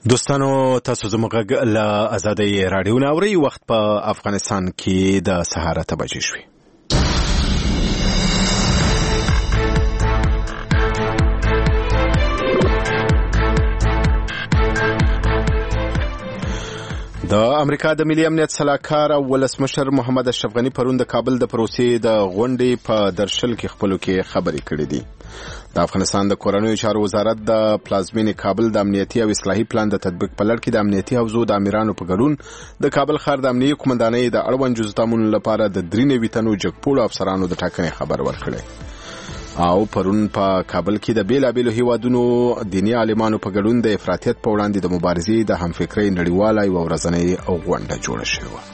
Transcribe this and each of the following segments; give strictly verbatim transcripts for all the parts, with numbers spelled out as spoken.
دوستانو تاسو زموږ له آزادۍ رادیو ناوړي وخت په افغانستان کې د سهار اته بجې شوې. د امریکا د ملي امنیت سلاکار او ولسمشر محمد اشرف غني پرون د کابل د پروسې د غونډې په درشل کې خپلو کې خبرې کړې دي. د افغانستان د کورنیو چارو وزارت د پلازمینې کابل د امنیتي او اصلاحي پلان د تطبیق په لړ کې د امنیتي حوزو د امیرانو په ګډون د کابل ښار د امنیتي قومندانۍ د اړوند جزو تامین لپاره د درې نوي تنو جګپوړو افسرانو د ټاکنې خبر ورکړی. او پرون په کابل کې د بیلابیلو هیوادونو دیني عالمانو په ګډون د افراطیت په وړاندې د مبارزې د همفکرۍ نړیواله یوه ورځنۍ غونډه جوړه شوې وه.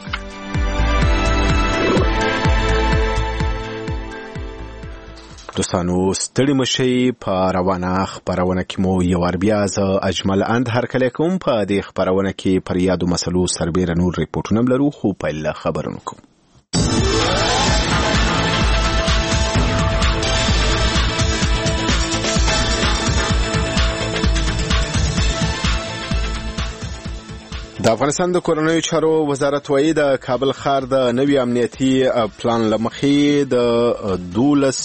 دوستانو ستړي مشئ په روانه خبرونه کې مو یو ور بیا زه اجمل اند هرکلی کوم. په دې خبرونه کې پر یادو مسلو سربیره نور ریپورټونه لرو، خو پیل خبرونه کوم. د افغانستان د کورنیو چارو وزارت وايي د کابل ښار د نوي امنیتي پلان لمخې د دولس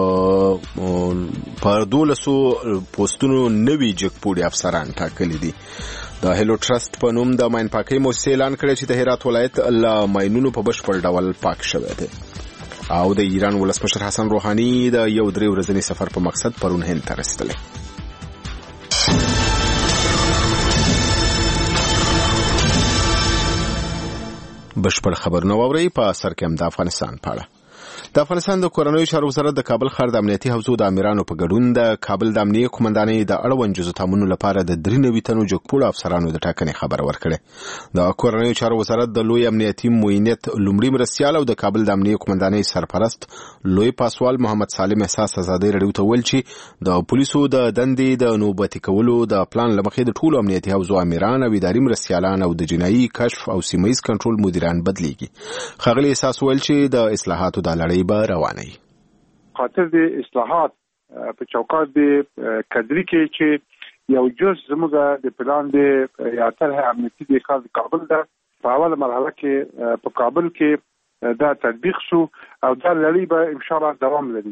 پر دولسو پوسټونو نوي جګپوړي افسران ټاکلي دي. د هیلو ټرست په نوم د ماین پاکۍ موسسې اعلان کړی چې د هرات ولایت له ماینونو په بشپړ ډول پاک شوی دی. او د ایران ولسمشر حسن روحاني د یو درې ورځني سفر په مقصد پرون هند ته رسېدلی. بشپړ خبرونه واورئ. په سر کې هم د افغانستان په اړه. د افغانستان د کورنیو چارو وزارت د کابل ښار د امنیتي حوزو د امیرانو په ګډون د کابل د امنیتي قومندانۍ د اړوند جزو تامین لپاره د درې نوي تنو جګپوړو افسرانو د ټاکنې خبر ورکړی. د کورنیو چارو وزارت د لوی امنیتي معاونیت لومړي مرستیال او د کابل د امنیتي قومندانۍ سرپرست لوی پاسوال محمد سالم احساس آزادۍ رادیو ته ویل چې د پولیسو د دندې د نوبتي کولو د پلان لمخې د ټولو امنیتي حوزو امیران او اداري مرستیالان او د جنایي کشف او سیمه‌ییز کنټرول مدیران بدلیږي. ښاغلي احساس ویل چې د اصلاحاتو د لړۍ به روانه وي. خاطر د اصلاحات په چوکاټ د کډري کې چې یو جز زموږ د پلان د یا طرح امنیتي د ښار کابل ده په اوله مرحله کې په کابل کې دا تطبیق شو او دا لړۍ به ان شاء الله دوام لري.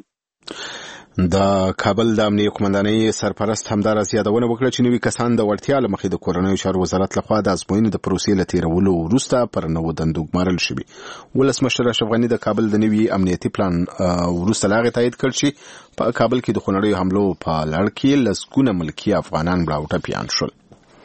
د کابل د امنیتي قومندانۍ سرپرست همداراز یادونه وکړه چې نوي کسان د وړتیا له مخې د کورنیو چارو وزارت لخوا د ازموینې د پروسې له تیرولو وروسته پر نوو دندو ګمارل شوي. ولسمشر اشرف غني د کابل د نوي امنیتي پلان وروسته لا غي تایید کړ چې په کابل کې د خونړیو حملو په لړ کې لسګونه ملکي افغانان مړه او ټپیان شول.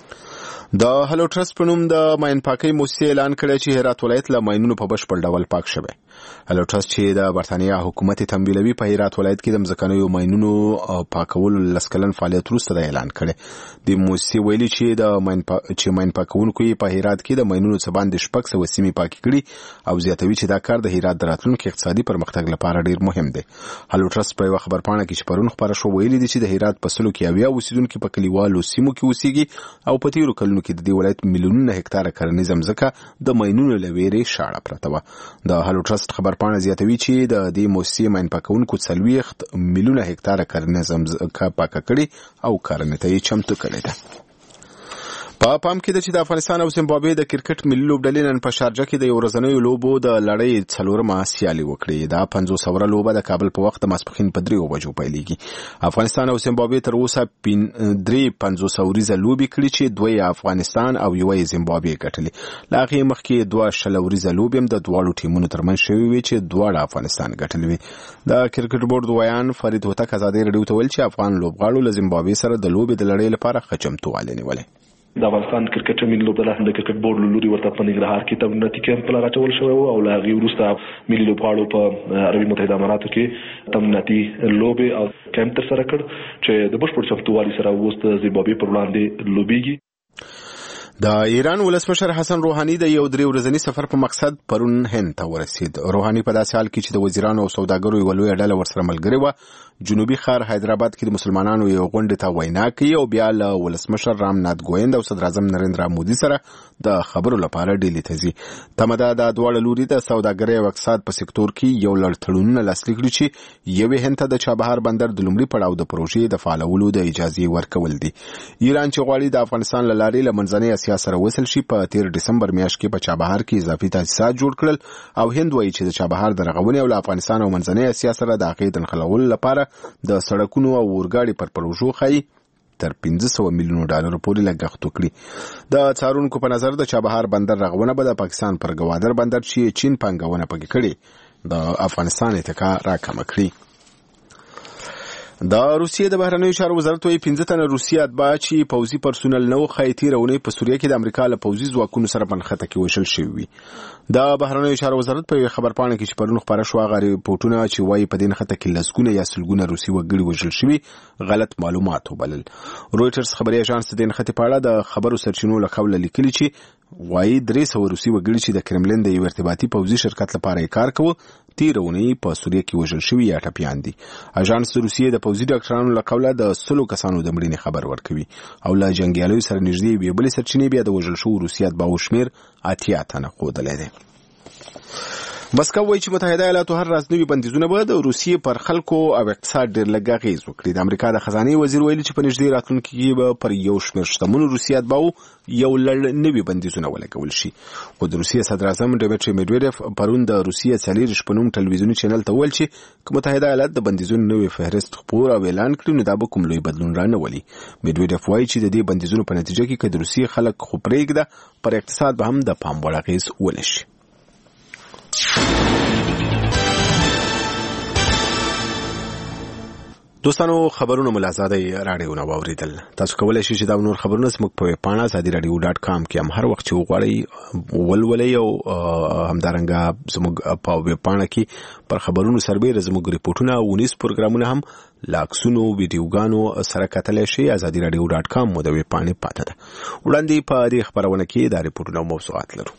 د هلو ټرست په نوم د ماین پاکۍ موسسې اعلان کړی چې هرات ولایت له ماینونو په بشپړ ډول پاک شوی. هلو ټرست چې د برتانیا حکومت تمویلوي په هرات ولایت کې د مځکنیو ماینونو پاکولو لس کلن فعالیت وروسته د اعلان کړی. د موسسې ویلي چې د ماین پا... چې ماین پاکونکو یې په هرات کې د ماینونو څخه باندې شپږ سوه سیمې پاکې کړي او زیاتوي چې دا کار د هرات د راتلونکي اقتصادي پرمختګ لپاره ډیر مهم دی. هلو ټرست په یوه خبرپاڼه کې چې پرون خپاره شو ویلي دي چې د هرات په سلو کې اویا اوسیدونکي په کلیوالو سیمو کې اوسېږي او په تیرو کلونو کې د دې ولایت میلیونونه هکتاره کرنیزه مځکه د ماینونو له ویرې شاړه پرته وه. د هلو ټرست خبرپاڼه زیاتوي چې د دې موسسې ماین پاکونکو څلوېښت میلیونه هکتاره کرنیزه مځکه پاکه کړې او کرنې ته یې چمتو کړې ده. په پام کې ده چې د افغانستان او زیمبابوې د کرکټ ملي لوبډلې نن په شارجه کې د یو ورځنیو لوبو د لړۍ څلورمه سیالي وکړې. دا پنځوس اوره لوبه د کابل په وخت د ماسپښین په دریو بجو پیلېږي. افغانستان او زیمبابوې تر اوسه درې پنځوس اوریزه لوبې کړي چې دوه یې افغانستان او یوه یې زیمبابوې ګټلې. له هغې مخکې دوه شل اوریزه لوبې هم د دواړو ټیمونو ترمنځ شوې وې چې دواړه افغانستان ګټلې وې. د کرکټ بورډ ویان فرید هوتک آزادۍ رادیو ته ویل چې افغان لوبغاړو له زیمبابوې سره د لوبې د لړۍ لپاره ښه چمتووالی نیولی. د افغانستان کرکټ ملي لوبډله د کرکټ بورډ له لوري ورته په ننګرهار کې تمریناتي کیمپ لا راچول شوی و او له هغې وروسته ملي لوبغاړو په عربي متحده اماراتو کې تمریناتي لوبې او کیمپ ترسره کړ چې د بشپړ چمتووالي سره اوس د زیمبابوې پر وړاندې لوبېږي. د ایران ولسمشر حسن روحاني د یو درې ورځني سفر په مقصد پرون هند ته ورسید. روحاني په داسې حال کې چې د وزیرانو او سوداګرو یو لوی ډله ورسره ملګری و جنوبي ښار حیدرآباد کې د مسلمانانو یو غونډې ته وینا کوي او بیا له ولسمشر رامنات کوویند او صدر اعظم نریندرا مودي سره د خبرو لپاره ډیلي ته ځي. تمه ده د دواړو لوري د سوداګرۍ او اقتصاد په سکتور کې یو لړ تړونونه لاسلیک کړي چې یوې هند ته د چابهار بندر د لومړي پړاو د پروژې د فعالولو د اجازې ورکول دي. ایران چې غواړي د افغانستان له لارې له منځنۍ اسیا سره وصل شي په تیر ډسمبر میاشت کې په چابهار کې اضافي تاسیسات جوړ کړل او هند وایي چې د چابهار د رغونې او له افغانستان او منځنۍ اسیا سره د هغې د نښلولو لپاره د سړکونو او اورګاډي پر پروژو ښایي تر پنځه سوه میلیونو ډالرو پورې لګښت وکړي. د څارونکو په نظر د چابهار بندر رغونه به د پاکستان پر ګوادر بندر چې چین پانګونه پکې کړي د افغانستان اتکا راکمه کړي. د روسیې د بهرنیو چارو وزارت وايي پنځه تنه روسي اتباع چې پوځي پرسونل نو خیتي رونې په سوریه کې د امریکا له پوځي ځواکونو سره په نښته کې وشل شوي وي. د بهرنیو چارو وزارت په خبرپاڼه کې چې پرون خبره شوه هغه ریپورټونه چې وايي په دې نښته کې لسګونه یا سلګونه روسي وګړي وژل شوي غلط معلومات وبلل. رويټرز خبري اژانس د دې نښتې په اړه د خبرو سرچینو له قوله لیکلي چې وايي درې سوه روسي وګړي چې د کرملین د یو ارتباطي پوځي شرکت لپاره یې کار کوه تیرونې په سوریه کې وژل شوي یا ټپیان دي. اژانس د روسیې د پوځي ډاکټرانو له قوله د سلو کسانو د مړینې خبر ورکوي او له جنګیالیو سره نږدې یوې بلې سرچینې بیا د وژل شوو روسي اتباعو شمېر اتیا تنه ښودلی دی. مسکو وایي چې متحده ایالاتو هر راز نوي بندیزونه به د روسیې پر خلکو او اقتصاد ډېر لږ اغېز وکړي. د امریکا د خزانې وزیر ویلي چې په نږدې راتلونکي کې به پر یو شمېر شتمنو روسي اتباعو یو لړ نوي بندیزونه ولګول شي. خو د روسیې صدر اعظم ډیمیټري میډویډیف پرون د روسیې څلېرویشت په نوم ټلویزیوني چینل ته وویل چې که متحده ایالات د بندیزونو نوی فهرست خپور او اعلان کړي نو دا به کوم لوی بدلون رانهولي. میډویډیف وایي چې د دې بندیزونو په نتیجه کې که د روسیې خلک خو پرېږده پر اقتصاد به هم د پام وړ اغېز ونشي. دوستانو خبرونه ملازادي راډیو نو اوریدل. تاسو کولای شئ چې دا نور خبرونه زموږ په پاڼه ازادي رادیو ډاټ کام کې هم هر وخت چې وغواړئ ولولئ او همدارنګه زموږ په ویب پاڼه کې پر خبرونو سربېره زموږ ریپورتونه او ونیس پروګرامونه هم لاکسونو ویډیوګانو سره کتلی شئ. ازادي رادیو ډاټ کام مو د ویب پاڼې پاته ده. وړاندې په دې خبرونه کې دا ریپورتونه او موضوعات لرو.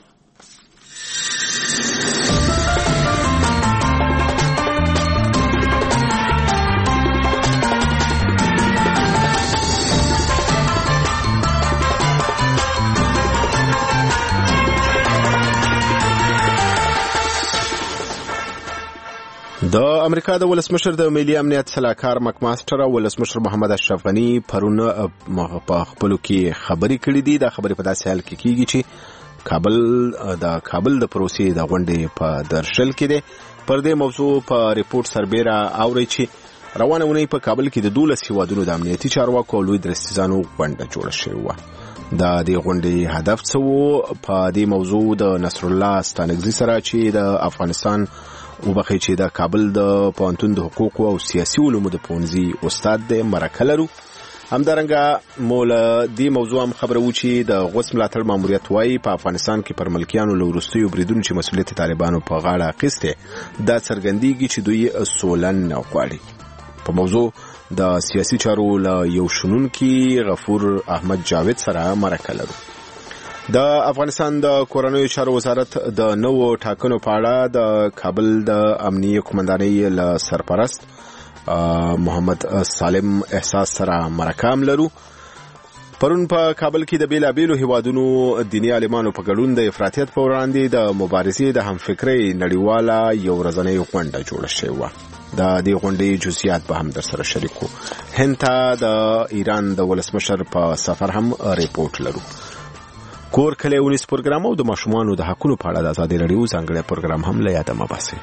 د امریکا د ولسمشر د ملي امنیت سلاکار مک ماستر او ولسمشر محمد اشرف غنی پرون په خپلو کې خبرې کړې دي. دا خبرې په داسې حال کې کیږي چې کابل د کابل د پروسې د غونډې په درشل کې دی. پر دې موضوع په ریپورت سربېره اوري چې روانه ونې په کابل کې د دولس هیوادونو د امنیتي چارواکو او لوی درستیزانو غونډه جوړه شوې وه. د دې غونډې هدف څه و؟ په دې موضوع د نصر الله ستانکزي سره چې د افغانستان وبخښئ چې د کابل د پوهنتون د حقوقو او سیاسي علومو د پوهنځي استاد دی مرکه لرو. همدارنګه مو له دې موضوع هم خبره و چې د غوڅ ملاتړ ماموریت وایي په افغانستان کې پر ملکیانو له وروستیو بریدونو چې مسؤلیت طالبانو په غاړه اخیستی دا څرګندېږي چې دوی سوله نه غواړي. په موضوع د سیاسي چارو له یو شنونکي غفور احمد جاوید سره مرکه لرو. د افغانستان د کورنیو چارو وزارت د نوو ټاکنو په اړه د کابل د امنیه قومندانۍ له سرپرست محمد سالم احساس سره مرکه هم لرو. پرون په کابل کې د بیلابیلو هیوادونو دیني عالمانو په ګډون د افراطیت په وړاندې د مبارزې د همفکرۍ نړیواله یو ورځنۍ غونډه جوړه شوې وه. د دې غونډې جزئیات به هم در سره شریکو. هند ته د ایران د ولسمشر په سفر هم ریپورت لرو. کور کلی ونیس پروګرام او د ماشومانو د حقونو په اړه د ازادي رادیو ځانګړی پروګرام هم له یاده مه باسئ.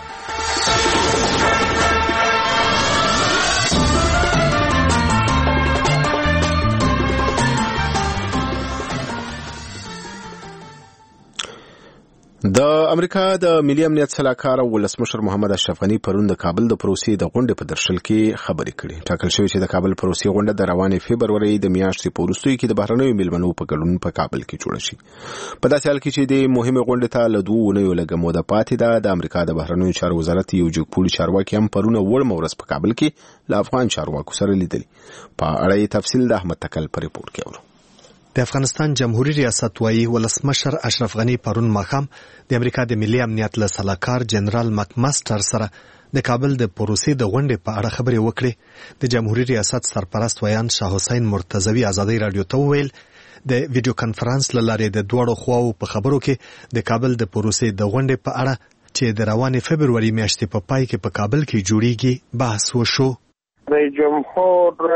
د امریکا د ملي امنیت سلاکار او ولسمشر محمد اشرف غنی پرون د کابل د پروسې د غونډې په درشل کې خبرې کړې. ټاکل شوی چې د کابل پروسې غونډه د روانې فبرورۍ د میاشتې په وروستیو کې د بهرنیو میلمنو په ګډون په کابل کې جوړه شي. په داسې حال کې چې د مهمې غونډې ته له دوو اونیو لږه موده پاتې ده. د امریکا د بهرنیو چارو وزارت یو جګپوړي چارواکي هم پرون وړمه ورځ په کابل کې له افغان چارواکو سره لیدلي. په اړه یې تفصیل د احمد تکل په ریپورت کې اورو. د افغانستان جمهوریت ریاست وایي ولسمشر اشرف غنی پرون ماښام د امریکا د ملي امنیت له سلاکار جنرال مکماستر سره د کابل د پروسې د غونډې په اړه خبرې وکړې. د جمهوریت ریاست سرپرست ویان شاه حسین مرتضوی ازادي رادیو ته وویل د ویډیو کانفرنس له لارې د دوړو خواو په خبرو کې د کابل د پروسې د غونډې په اړه چې د روانې فبروري میاشتې په پای کې په کابل کې جوړیږي بحث وشو. رئیس جمهور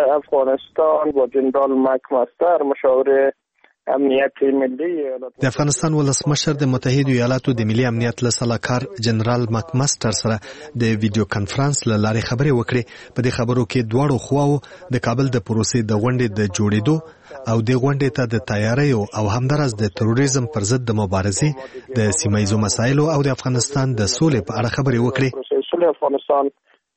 افغانستان با جنرال مکماستر مشاور امنیت ملی د افغانستان ولسمشر د متحده ایالاتو د ملي امنیت له سلاکار جنرال مکماستر سره د ویډیو کانفرنس له لارې خبرې وکړې. په دې خبرو کې دواړو خواو د کابل د پروسې د غونډې د جوړېدو او د غونډې ته د تیاریو او همدارس د تروریزم پر ضد د مبارزې د سیمه ییزو مسایلو او د افغانستان د سولې په اړه خبرې وکړې. افغانستان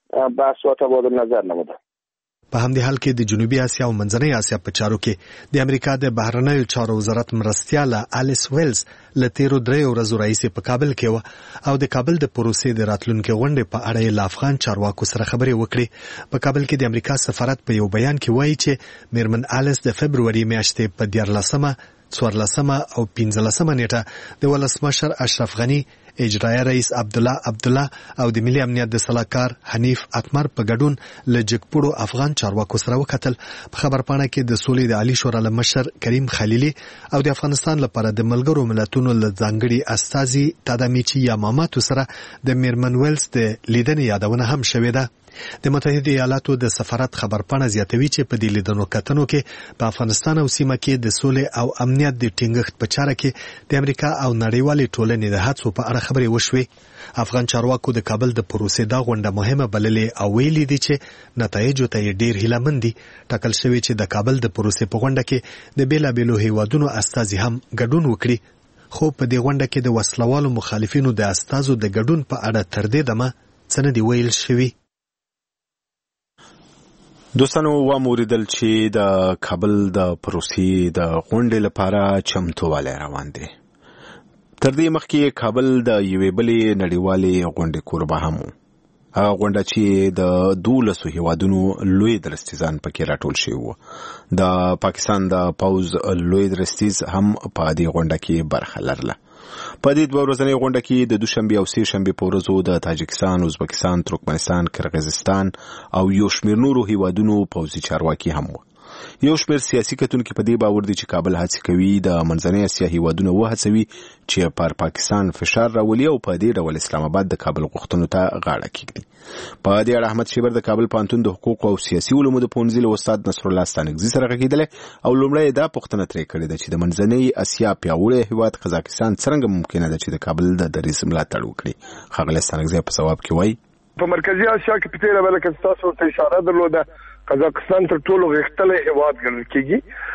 بحث و تبادل نظر نموده. په همدې حال کې د جنوبي اسیا او منځنۍ اسیا په چارو کې د امریکا د بهرنیو چارو وزارت مرستیاله الیس ویلز له تیرو دریو ورځو راهیسې په کابل کې و او د کابل د پروسې د راتلونکي غونډې په اړه یې له افغان چارواکو سره خبرې وکړې. په کابل کې د امریکا سفارت په یو بیان کې وایي چې میرمن الیس د فبروري میاشتې په دیارلسمه څوارلسمه او پنځلسمه نیټه د ولسمشر اشرف غنی، اجرایه رئیس عبدالله عبدالله او د ملي امنیت د سلاکار حنیف اتمر په ګډون له جګپوړو افغان چارواکو سره وکتل. په خبرپاڼه کې د سولې د عالی شورا له مشر کریم خلیلي او د افغانستان لپاره د ملګرو ملتونو له ځانګړي استازي تادامیچي یاماماتو سره د میرمن ویلز د لیدنې یادونه هم شوې ده. د متحده ایالاتو د سفارت خبرپاڼه زیاتوي چې په دې لیدنو کتنو کې په افغانستان او سیمه کې د سولې او امنیت د ټینګښت په چاره کې د امریکا او نړیوالې ټولنې د هڅو په اړه خبرې وشوې. افغان چارواکو د کابل د پروسې دا غونډه مهمه بللې او ویلي دي چې نتایجو ته یې ډېر هیله دي. ټاکل شوی چې د کابل د پروسې په غونډه کې د بیلابیلو هیوادونو استازي هم ګډون وکړي. خو په دې غونډه کې د وسلوالو مخالفینو د استازو د ګډون په اړه تر دې دمه څه نه دي ویل شوي. دوستانو وموریدل چې د کابل د پروسې د غونډې لپاره چمتووالی روان دی. تر دې مخکې کابل د یوې بلې نړیوالې غونډې کوربه هم و. هغه غونډه چې د دولسو هیوادونو لوی درستیزان پکې راټول شوي وو. د پاکستان د پوځ لوی درستیز هم په دې غونډه کې برخه لرله. په دې دوه ورځنۍ غونډه کې د دوشنبې او سې شنبې په ورځو د تاجکستان، ازبکستان، ترکمنستان، کرغیزستان او یو شمېر نورو هیوادونو پوځي چارواکي هم وو. یو شمېر سیاسي کتونکي په دې باور دي چې کابل هڅې کوي د منځنۍ اسیا هیوادونه وهڅوي چې پر پاکستان فشار راولي او په دې ډول اسلام آباد د کابل غوښتنو ته غاړه کېږدي. په دې اړه احمد شیبر د کابل پوهنتون د حقوق او سیاسي علومو د پوهنځي له استاد نصر الله ستانکزي سره غږېدلی او لومړی دا پوښتنه ترې کړې ده چې د منځنۍ اسیا پیاوړی هیواد قزاقستان څرنګه ممکنه ده چې د کابل د دریځ ملاتړ وکړي. ښاغلی ستانکزي په ځواب کې وایي په مرکزي اسیا کې په تېره بله که ستاسو ته اشاره درلوده قزاقستان تر ټولو غښتلی هیواد ګڼل کېږي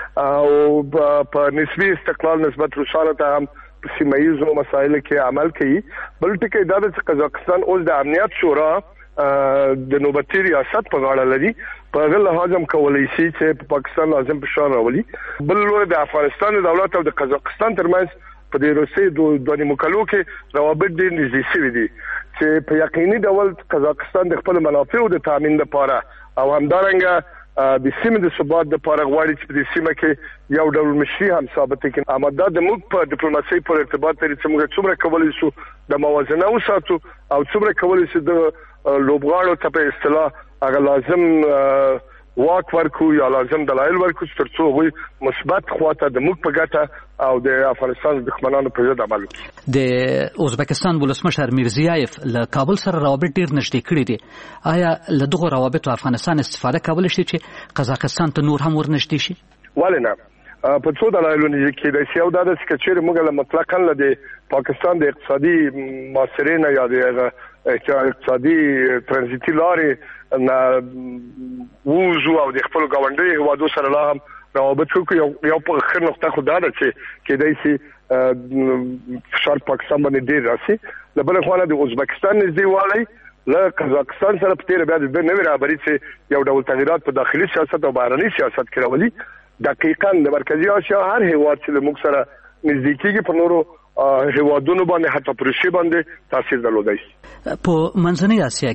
او په نسبي استقلال نسبت روسانو ته هم په سیمه ییزو مسایلو کې عمل کوي. بل ټکی دا ده چې قزاقستان اوس د امنیت شورا د نوبتي ریاست په غاړه لري. په هغه لحاظ هم کولی شي چې په پاکستان لازم فشار راولي. بل لوري د افغانستان دولت او د قزاقستان ترمنځ په دې روسي دوه نیمو کالو کې روابط ډېر نږدې شوي دي چې په یقیني ډول قزاقستان د خپل منافعو د تامین لپاره او همدارنګه د سیمې د ثبات لپاره غواړي چې په دې سیمه کې یو ډول مشري هم ثابته کړي. اما دا د موږ په ډیپلوماسۍ پر ارتباط لري چې موږ څومره کولی شو د موازنه وساتو او څومره کولی شو د لوبغاړو ته په اصطلاح هغه لازم واک ورکو یا لازم دلایل ورکو تر څو وي مثبت خواته د موږ په ګټه او د افغانستان د دښمنانو په ضد عمل وکړي. د ازبکستان ولسمشر میرزیایف له کابل سره روابط ډیر نږدې کړي دي. آیا له دغه روابطو افغانستان استفاده کولی شي چې قزاقستان ته نور هم ورنږدې شي؟ ولې نه؟ په څو دلایلو نه کېدای شي. یو دا ده چې چېرې موږ له مطلقاً له د پاکستان د اقتصادي معاصرې نه یا د اقتصادي ترانزیتي لارې نه ووځو او د خپلو ګاونډیو هیوادو سره لا هم روابط وکړو. یو په ښه نقطه خو دا ده چې کېدای شي فشار پاکستان باندې ډېر راسي. له بلې خوا نه د ازبکستان نږدېوالی له قزاقستان سره په تېره بیا د ده نوې رهبري چې یو ډول تغیرات په داخلي سیاست او بهرني سیاست کې راولي. دقیقاً د مرکزي اسیا هر هیواد چې له موږ سره نږدې کېږي په نورو هیوادونو باندې حتی په روسیې باندې تاثیر درلودی شي. په منځنۍ اسیا کې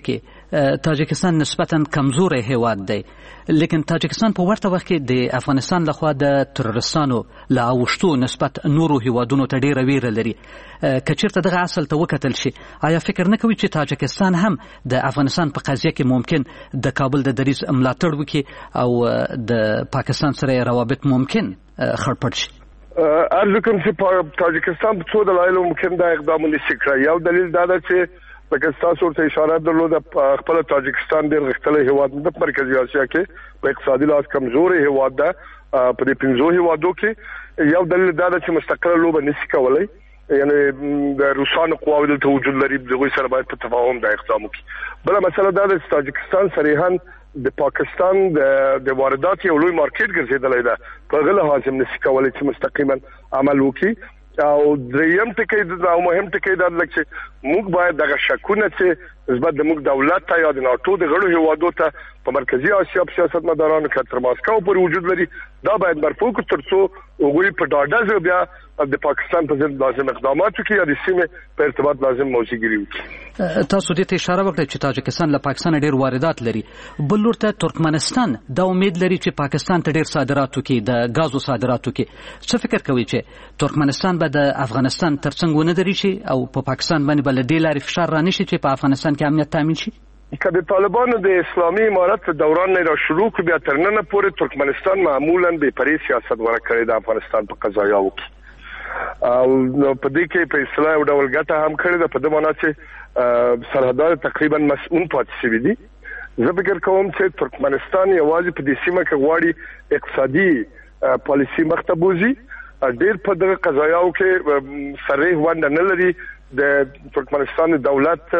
تاجکستان نسبتا کمزوري هیواد دی، لیکن تاجکستان په ورته وخت کې د افغانستان لخوا د تروریستانو له اوښتو نسبت نورو هیوادونو ته ډیره ویره لري. که چیرته دغه اصل ته وکتل شي، آیا فکر نه کوي چې تاجکستان هم د افغانستان په قضیه کې ممکن د کابل د دریځ ملاتړ وکړي او د پاکستان سره روابط ممکن خړپړ شي؟ ارزو کوم چې تاجکستان په څو دلایلو ممکن دا اقدام ونشي کړی. یو دلیل دا ده چې لکه ستاسو ورته اشاره درلوده، خپل تاجکستان ډېر غښتلی هیواد د مرکزي اسیا کې په اقتصادي لحاظ کمزوري هیواد ده. په دې پنځو هیوادو کې یو دلیل دا ده چې مستقله لوبه نشي کولی، یعنی د روسانو قواوو دلته وجود لري، د هغوی سره باید په تفاهم دا اقدام وکړي. بله مسله دا ده چې تاجکستان صریحا د پاکستان د واردات یو لوی مارکیټ ګرځېدلی ده، په هغه لحاظ هم نشي کولی چې مستقیما عمل وکړي. او دریم ټکی او مهم ټکی دا لکه چې موږ باید دغه شکونه چې نسبت د موږ دولت ته یا د ناټو د غړو هیوادو ته په مرکزي اسیا په سیاستمدارانو کې تر ماسکو پورې وجود لري، دا باید مرفوع کړو ترڅو هغوی په ډاډه ځای بیا د پاکستان په ضد لازم اقدامات وکړي یا د سیمې په ارتباط لازم موضوعګیري وکړي. تاسو دې ته اشاره وکړه چې تاجکستان له پاکستان ډېر واردات لري، بل لور ته ترکمنستان دا امید لري چې پاکستان ته ډېر صادرات وکړي، د غازو صادرات وکړي. څه فکر کوي چې ترکمنستان به د افغانستان ترڅنګ ونه درېږي او په پاکستان باندې به له دې لارې فشار رانشي چې په افغانستان کې امنیت تامین شي؟ که د طالبانو د اسلامي امارت دوران نه را شروع کړو بیا تر نن پورې ترکمنستان معمولا بې پرې سیاست غوره کړی د افغانستان په قضایاو کې، او په دې کې په اصطلاح یو ډول ګټه هم کړې ده، په دې معنی چې سرحدات تقریبا مسؤون پاتې شوي دي. زه فکر کوم چې ترکمنستان یوازې په دې سیمه کې غواړي اقتصادي پالیسي مخته بوځي، ډېر په دغه قضایاو کې صریح ونډه نه لري. د ترکمنستان دولت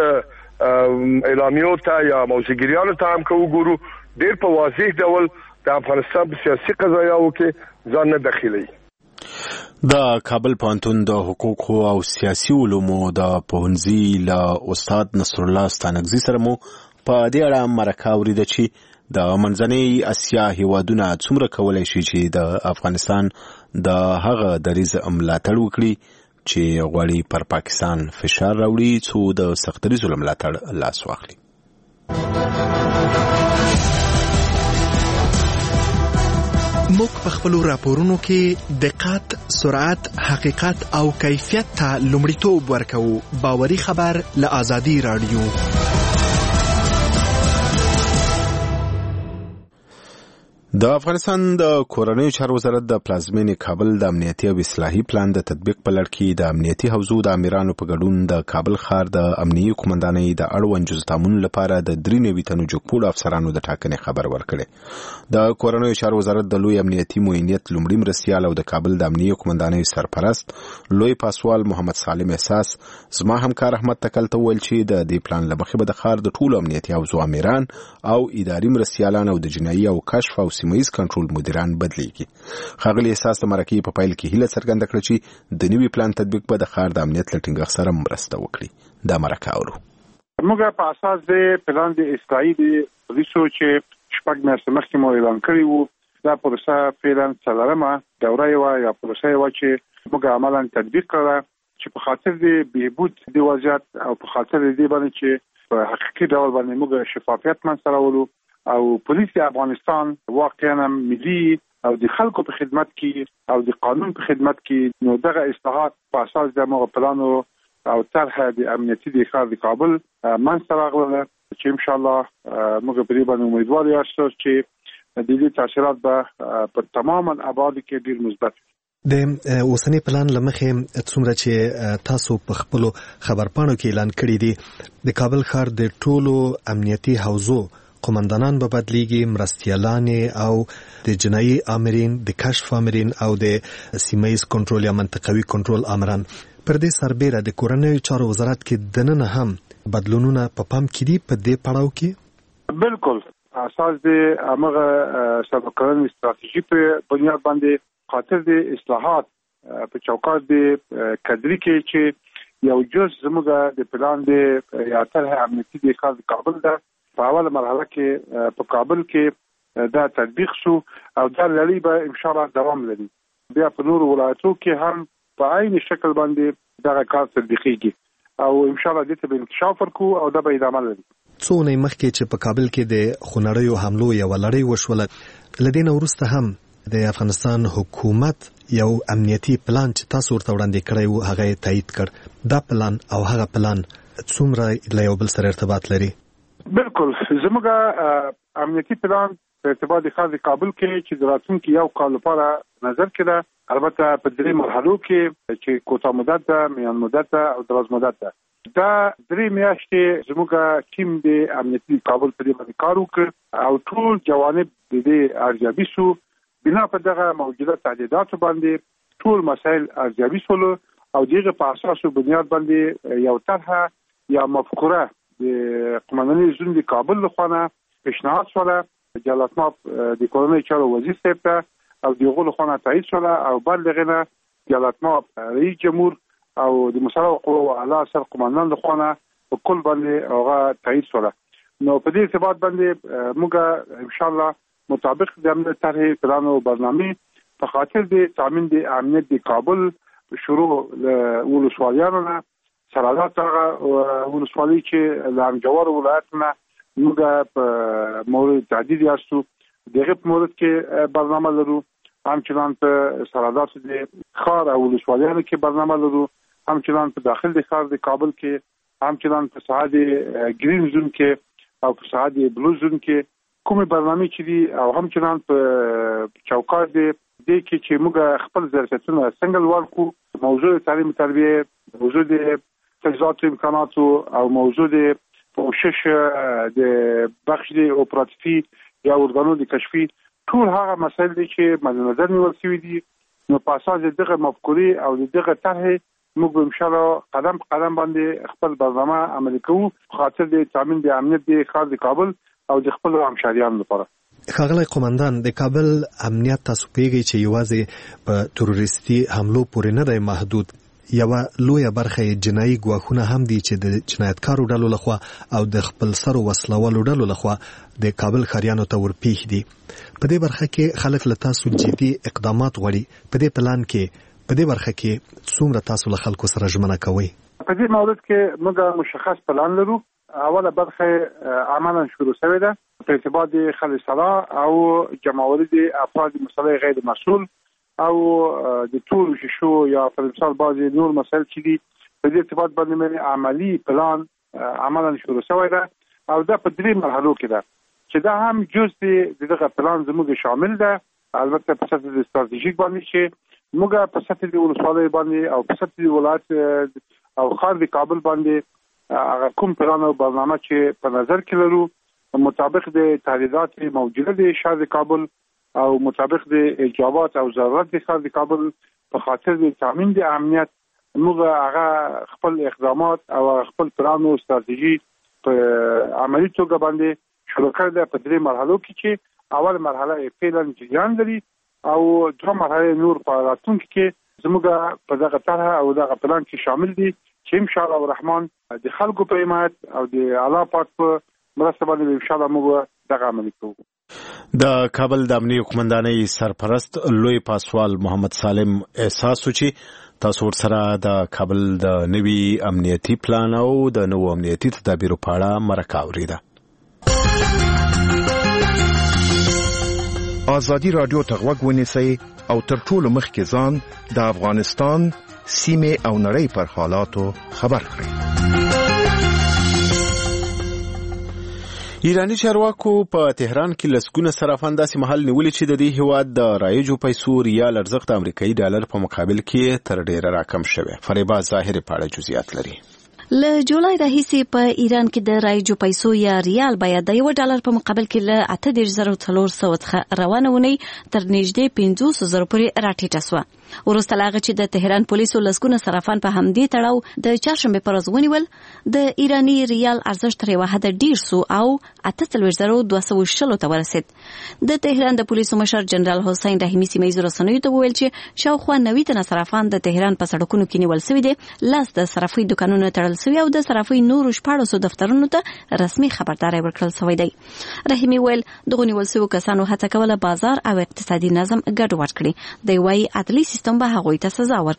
اعلامیو ته یا موضوعګیریانو ته هم که وګورو ډېر په واضح ډول د افغانستان په سیاسي قضایاو کې ځان نه دخیلوي. د کابل پوهنتون د حقوقو او سیاسي علومو د پوهنځي له استاد نصر الله ستانکزي سره مو په دې اړه مرکه اورېده چې د منځنۍ اسیا هیوادونه څومره کولی شي چې د افغانستان د هغه دریځ ملاتړ وکړي چې غواړي پر پاکستان فشار راوړي څو د سختدریځو له ملاتړ لاس واخلي. موږ په خپلو راپورونو کې دقت، سرعت، حقیقت او کیفیت ته لومړیتوب ورکوو. باوري خبر له آزادي رادیو. د افغانستان د کورنیو چارو وزارت د پلازمینې کابل د امنیتي او اصلاحي پلان د تطبیق په لړ کې د امنیتي حوزو د امیرانو په ګډون د کابل ښار د امنیي قومندانۍ د اړوند جزو تامین لپاره د درې نوي تنو جګپوړو افسرانو د ټاکنې خبر ورکړی. د کورنیو چارو وزارت د لوی امنیتي معینیت لومړي مرستیال او د کابل د امنیي قومندانۍ سرپرست لوی پاسوال محمد سالم احساس زما همکار احمد تکل ته وویل چې د دې پلان له مخې به د ښار د ټولو امنیتي حوزو امیران او اداري مرستیالان او د جنایي او کشف او سیمه‌ییز کنټرول مدیران بدلیږي. ښاغلي احساس د مرکې په پیل کې هیله څرګنده کړه چې د نوي پلان تطبیق به د ښار د امنیت له ټینګښت سره مرسته وکړي. دا مرکه اورو. موږ په اساس د پلان د اصلاحي د پولیسو چې شپږ میاشتې مخکې مو اعلان کړی وو، دا پروسه فعلا څلورمه دوره وه یا پروسه وه چې موږ عملا تطبیق کړه چې په خاطر د بهبود د وضعیت او په خاطر د دې باندې چې په حقیقي ډول باندې موږ شفافیت منځته راوړو او پولیس افغانستان واقعا ملي او د خلکو په خدمت کې او د قانون په خدمت کې، نو دغه اصلاحات په اساس د موږ پلانو او طرح د امنیتي د ښار د کابل منځته راغله چې ان شاء الله موږ په دې باندې امیدوار یاستو چې د دې تاثیرات به په تماما ابعاد کې ډیر مثبت. د اوسنی پلان لمخې څومره چې تاسو په خپلو خبرپاڼو کې اعلان کړی دی، د کابل ښار د ټولو امنیتي حوزو قومندانان به بدلیږي، مرستیالان او د جنایي آمرین، د کشف آمرین او د سیمه‌ییز کنټرول یا منطقوي کنټرول آمران. پر دې سربیره د کورنیو چارو وزارت کې دننه هم بدلونونه په پام کې دي په دې پړاو کې؟ بالکل اساس د هغه سبقرن استراتیژي په بنیاد باندې خاطر د اصلاحات په چوکاټ د کډری کې چې یو جز زموږ د پلان د یا طرح امنیتي د ښار کابل ده په اوله مرحله کې په کابل کې دا تطبیق شو او دا لړۍ به ان شاء الله دوام لري. بیا په نورو ولایتو کې هم په عین شکل باندې دا کار تطبیقیږي او ان شاء الله دې ته به انکشاف ورکو او دا به ادامه لري. څو نه مخکې چې په کابل کې د خونړیو حملو یو لړۍ وشوله لدین وروسته هم د افغانستان حکومت یو امنیتي پلان چې تاسو ورته وړاندې کړی وو هغه تایید کړ. دا پلان او هغه پلان څومره له یو بل سره ارتباط لري؟ بالکل زموږ امنیتي پلان په ارتباط د خاص کابل کې چې د راتلونکي یو کال لپاره نظر کړه، البته په درې مرحلو کې چې کوټه مدت ده، میان مدت ده او دراز مدت ده. دا درې میاشتې زموږ ټیم د امنیتي کابل په دې باندې کار وکړ او ټول جوانب د دې ارزیابي شو. بنا په دغه موجوده تعهداتو باندې ټول مسایل ارزیابي شول او دغه په اساس بنیاد باندې یو طرحه یا مفکوره د قومندانۍ زون د کابل لخوا پیشنهاد شوه جلالتمآب د کورنۍ چارو وزیر صاحب ته او دغه لخوا تایید شوه او بل دغه جلالتمآب رئیس جمهور او د مسلح قوه اعلی سر قومندان لخوا په کل باندې هغه تایید شوه. نو په دې ارتباط باندې موږ ان شاء الله مطابق د امنیت طرح پلان او برنامه په خاطر د تامین د امنیت د کابل شروع ولسوالیانو نه سرحدات هغه ولسوالۍ چې د امجوار ولایت نه موږ په مورد تعدید یاستو دغه په مورد کې برنامه لرو، همچنان په سرحدات د خار او ولسوالیانو کې برنامه لرو، همچنان په داخل د خار د کابل کې، همچنان په ساحه د گرین زون کې او په ساحه د بلو زون کې کومه برنامه چې دي او همچنان په چوکاټ دی د کې چې موږ خپل ظرفیتونه څنګه لوړ کړو، موضوع تعلیم تربیه، موضوع د تجهیزات امکاناتو او موضوع د پوشش د بخش د اپراتیفي یا ارګانو د کشفي، ټول هغه مسایل دي چې مد نظر نیول شوي دي. نو په اساس دغه مفکورې او دغه طرح موږ ان شاء الله قدم په قدم باندې خپل برنامه عملي کوو خاطر د تامین د امنیت د خاص د کابل او د خپل همشاریانو لپاره. ښاغلی قومندان، د کابل امنیت تاسو پیږي چې یوازې په تروریستي حملو پورې نه دی محدود، یوه لویه برخه جنایي ګواښونه هم دي چې د جنایتکارو ډلو لخوا او د خپل سرو وسلوالو ډلو لخوا د کابل ښاریانو ته ورپېښ دي. په دې برخه کې خلک له تاسو جدي اقدامات غواړي. په دې پلان کې په دې برخه کې څومره تاسو له خلکو سره ژمنه کوئ؟ په دې مورد کې موږ مشخص پلان لرو. اوله برخه عملا شروع شوې ده په ارتباط د خلع سلاح او جمعوالي د افراد مسلح غیر مسؤل او د ټول شیشو یا په مثال بعضی نور مسایل چې دي په دې ارتباط باندې عملی پلان عملا شروع شوی ده او دا په درې مرحلو کې ده چې دا هم جز د دغه پلان زموږ شامل ده. البته په سطح د استراتیژیک باندې چې موږ په سطح د ولسوالۍ باندې او په سطح د ولایت او خار د کابل باندې هغه کوم پلان او برنامه چې په نظر کې لرو مطابق د تعهدات موجوده د شهر د کابل او مطابق د اجابات او ضرورت د شهر د کابل په خاطر د تامین د امنیت موږ هغه خپل اقدامات او خپل پلان او استراتیژي په عملي توګه باندې شروع کړل په درې مرحلو کې چې اول مرحله فعلا جریان لري او دوه مرحله نور په راتلونکي کې زموږ په دغه طرح او دغه پلان کې شامل دي چې ان شاء الله الرحمن د خلکو په حمایت او د اعلی پاک په مرسته باندې ان شاء الله موږ دغه عملي کوو. د کابل د امنیتي قومندانۍ سرپرست لوی پاسوال محمد سالم احساس چې تاسو ورسره د کابل د نوي امنیتي پلان او د نوو امنیتي تدابیرو په اړه مرکه اوریده. آزادی رادیو ته غوږ ونیسئ او تر ټولو مخکې ځان د افغانستان سیمې او نړۍ پر حالاتو خبر کړئ. ایرانی چارواکو په تهران کې لسګونه صرافان داسې محل نیولي چې د دې هیواد د رایجو پیسو ریال ارزښت امریکایي ډالر په مقابل کې تر ډیره راکم شوی. فریبا ظاهر په اړه جزئیات لري. له جولای راهیسې په ایران کې د رایجو پیسو یا ریال بیه د یو ډالر په مقابل کې له اته دېرش زره څلور سوه څخه روانه ونی تر نږدې پنځوس زره پورې راټیټه شوه. وروسته له هغه چې د تهران پولیسو لسګونه صرافان په همدې تړاو د چهارشنبې په ورځ ونیول، د ایراني ریال ارزښت تر یوه حده ډېر سو او اته څلوېښت زره دوه سوه شلو ته ورسېد. د تهران د پولیسو مشر جنرال حسین رحیمي سیمه ییزو رسنیو ته وویل چې شاوخوا نوي تنه صرافان د تهران په سړکونو کې نیول سوي دي، لاس د صرافۍ دوکانونه تړل سوي او د صرافۍ نورو شپاړسو دفترونو ته رسمي خبرداری ورکړل سوی دی. رحیمي ویل دغو نیول سوو کسانو هڅه کوله بازار او اقتصادي نظم ګډوډ کړي. دی وايي عدلي سیستم به هغوی ته سزا ورکوي.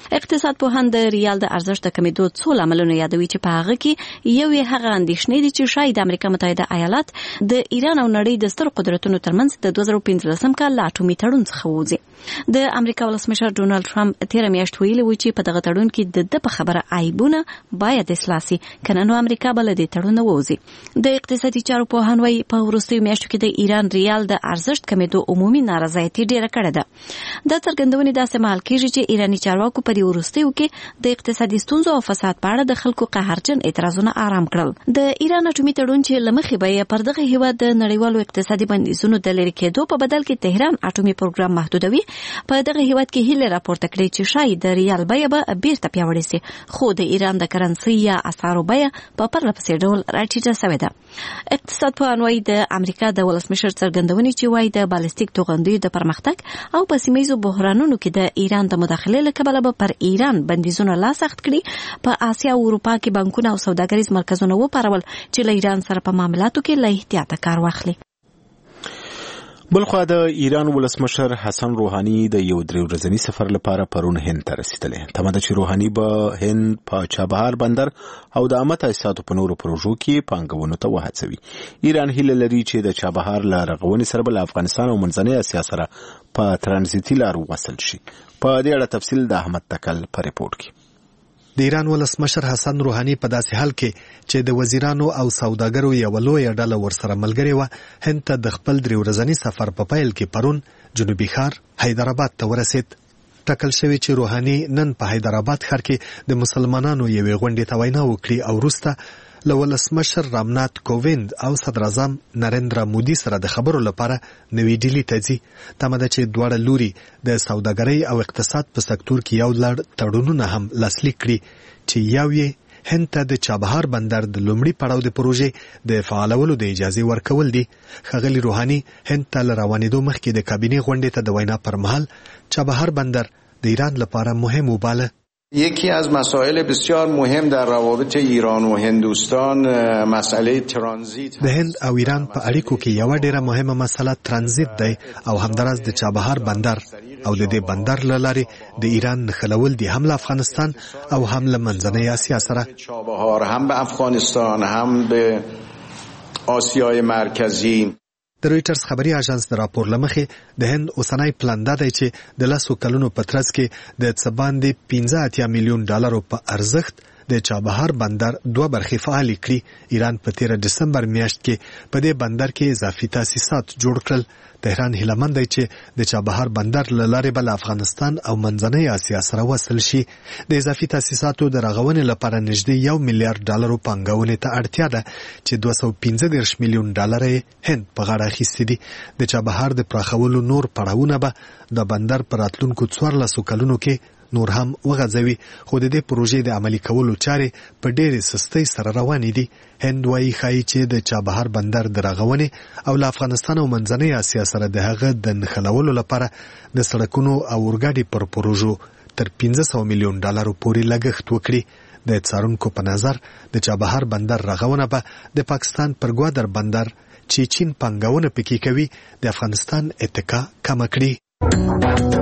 اقتصاد پوهان د ریال د ارزښت د کمیدو څو لاملونه یادوي چې په هغه کې یو یې هغه اندېښنې دي چې شاید د امریکا متحده ایالات د ایران او نړۍ د سترو قدرتونو ترمنځ د دوه زره پنځلسم کال له اټومي تړون څخه ووځي. د امریکا ولسمشر ډونالد ټرمپ تیر میاشت ویلي و چې په دغه تړون کې د د په خبره عیبونه باید اصلاح شي کنه نو امریکا بل د تړون ووځي. د اقتصادي چارو پوهان وايي په وروستیو میاشتو کې د ایران ریال د ارزښت کمیدو عمومي نارضایتي ډیره کړې ده. د څرګندونې داسې مهال کېږي چې ایراني چارواکو په دې وروستیو کې د اقتصادي ستونزو او فساد په اړه د خلکو قهرجن اعتراضونه آرام کړل. د ایران اټومي تړون چې لمخې به پر دغه هیواد د نړیوالو اقتصادي بندیزونو د لرې کېدو په بدل کې تهران اټومي پروګرام محدودوي، په دغه هیواد کې هیله راپورته کړې چې شاید د ریال بیه به بیرته پیاوړې شي، خو د ایران د کرنسي یا اسعارو بیه په پرله پسې ډول راټیټه شوې ده. اقتصاد پوهان وايي د امریکا د ولسمشر څرګندونې چې وايي د بالستیک توغندیو د پرمختګ او په سیمه بحرانونو کې د ایران د مداخلې له کبله به پر ایران بندیزونه لا سخت کړي. په آسیا او اروپا کې بانکونه او سوداګریز مرکزونه وپارول چې له ایران سره په معاملاتو کې له احتیاطه کار واخلي. بلخوا د ایران ولسمشر حسن روحاني د یو درې ورځني سفر لپاره پرون هند ته رسیدلی. تمه ده چې روحاني به هند په چابهار بندر او د عامه تاسیساتو په نورو پروژو کې پانګونو ته وهڅوي. ایران هیله لري چې د چابهار له رغونې سره به افغانستان او منځنۍ اسیا سره په ترانزیتي لارو وصل شي. په دې اړه تفصیل د احمد تکل په ریپورت کې. د ایران ولسمشر حسن روحاني په داسې حال کې چې د وزیرانو او سوداګرو یو لوی ډله ورسره ملګری و هند ته د خپل درې ورځني سفر په پیل کې پرون جنوبي ښار حیدرآباد ته ورسید. ټاکل شوی چې روحاني نن په حیدرآباد ښار کې د مسلمانانو یوې غونډې ته وینا وکړي او وروسته له ولسمشر رامنات کوویند او صدر اعظم نریندرا مودي سره د خبرو لپاره نوې ډیلی ته ځي. تمه ده چې دواړه لوري د سوداګرۍ او اقتصاد په سکتور کې یو لړ تړونونه هم لاسلیک کړي چې یو یې هند ته د چابهار بندر د لومړي پړاو د پروژې د فعالولو د اجازه ورکول دي. ښاغلي روحاني هند ته له روانېدو مخکې د کابینې غونډې ته د وینا پر مهال چابهار بندر د ایران لپاره مهم وباله. یکی از مسائل بسیار مهم در روابط ایران و هندوستان مسئله ترانزیت د هند او ایران په اړیکو کې یو ډیره مهمه مسله ترانزیت دی او همدارس د چابهار بندر او د دې بندر له لارې د ایران نښلول دي هم له افغانستان او هم له منځنۍ اسیا سره. چابهار هم به افغانستان هم به آسیای مرکزی. د رویټرز خبري اژانس د راپور لمخې د هند اوسنی پلان دا دی چې د لسو کلونو په ترڅ کې د څه باندې پنځه اتیا میلیون ډالرو په ارزښت د چابهار بندر دوه برخې فعالې کړي. ایران په تیره دسمبر میاشت کې په دې بندر کې اضافي تاسیسات جوړ کړل. تهران هیلهمند دی چې د چابهار بندر له لارې به له افغانستان او منځنۍ اسیا سره وصل شي. د اضافي تاسیساتو د رغونې لپاره نږدې یو میلیارډ ډالرو پانګونې ته اړتیا ده چې دوه سوه پنځه دېرش میلیون ډالر یې هند په غاړه اخیستي دي. د چابهار د پراخولو نور پړاوونه به د بندر په راتلونکو څوارلسو کلونو کې نور هم وغځوي، خو د دې پروژې د عملي کولو چارې په ډېرې سستۍ سره روانې دي. هند وايي ښایي چې د چابهار بندر د رغونې او له افغانستان او منځنۍ اسیا سره د هغه د نښلولو لپاره د سړکونو او اورګاډي پر پروژو تر پنځه سوه میلیون ډالرو پورې لګښت وکړي. د څارونکو په نظر د چابهار بندر رغونه به د پاکستان پر ګوادر بندر چې چین پانګونه پکې کوي د افغانستان اتکا کمه کړي.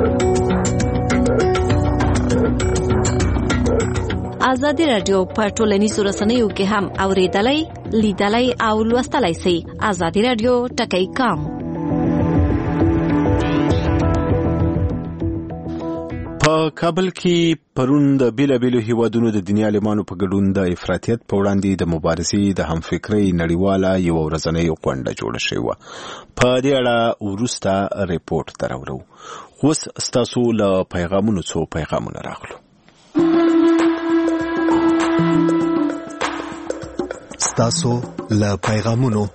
ازادي راډیو په ټولنیزو رسنیو کې هم اوریدلای، لیدلای او لوستلای شئ. ازادي راډیو ټکی کام. په کابل کې پرون د بیلابیلو هیوادونو د دنیا عالمانو په ګډون د افراطیت په وړاندې د مبارزې د همفکرۍ نړیواله یو ورځنۍ غونډه جوړه شوې وه. په دې اړه وروسته ریپورت درورو. اوس ستاسو له پیغامونو څو پیغامونه راغلو. ستاسو له پیغامونو.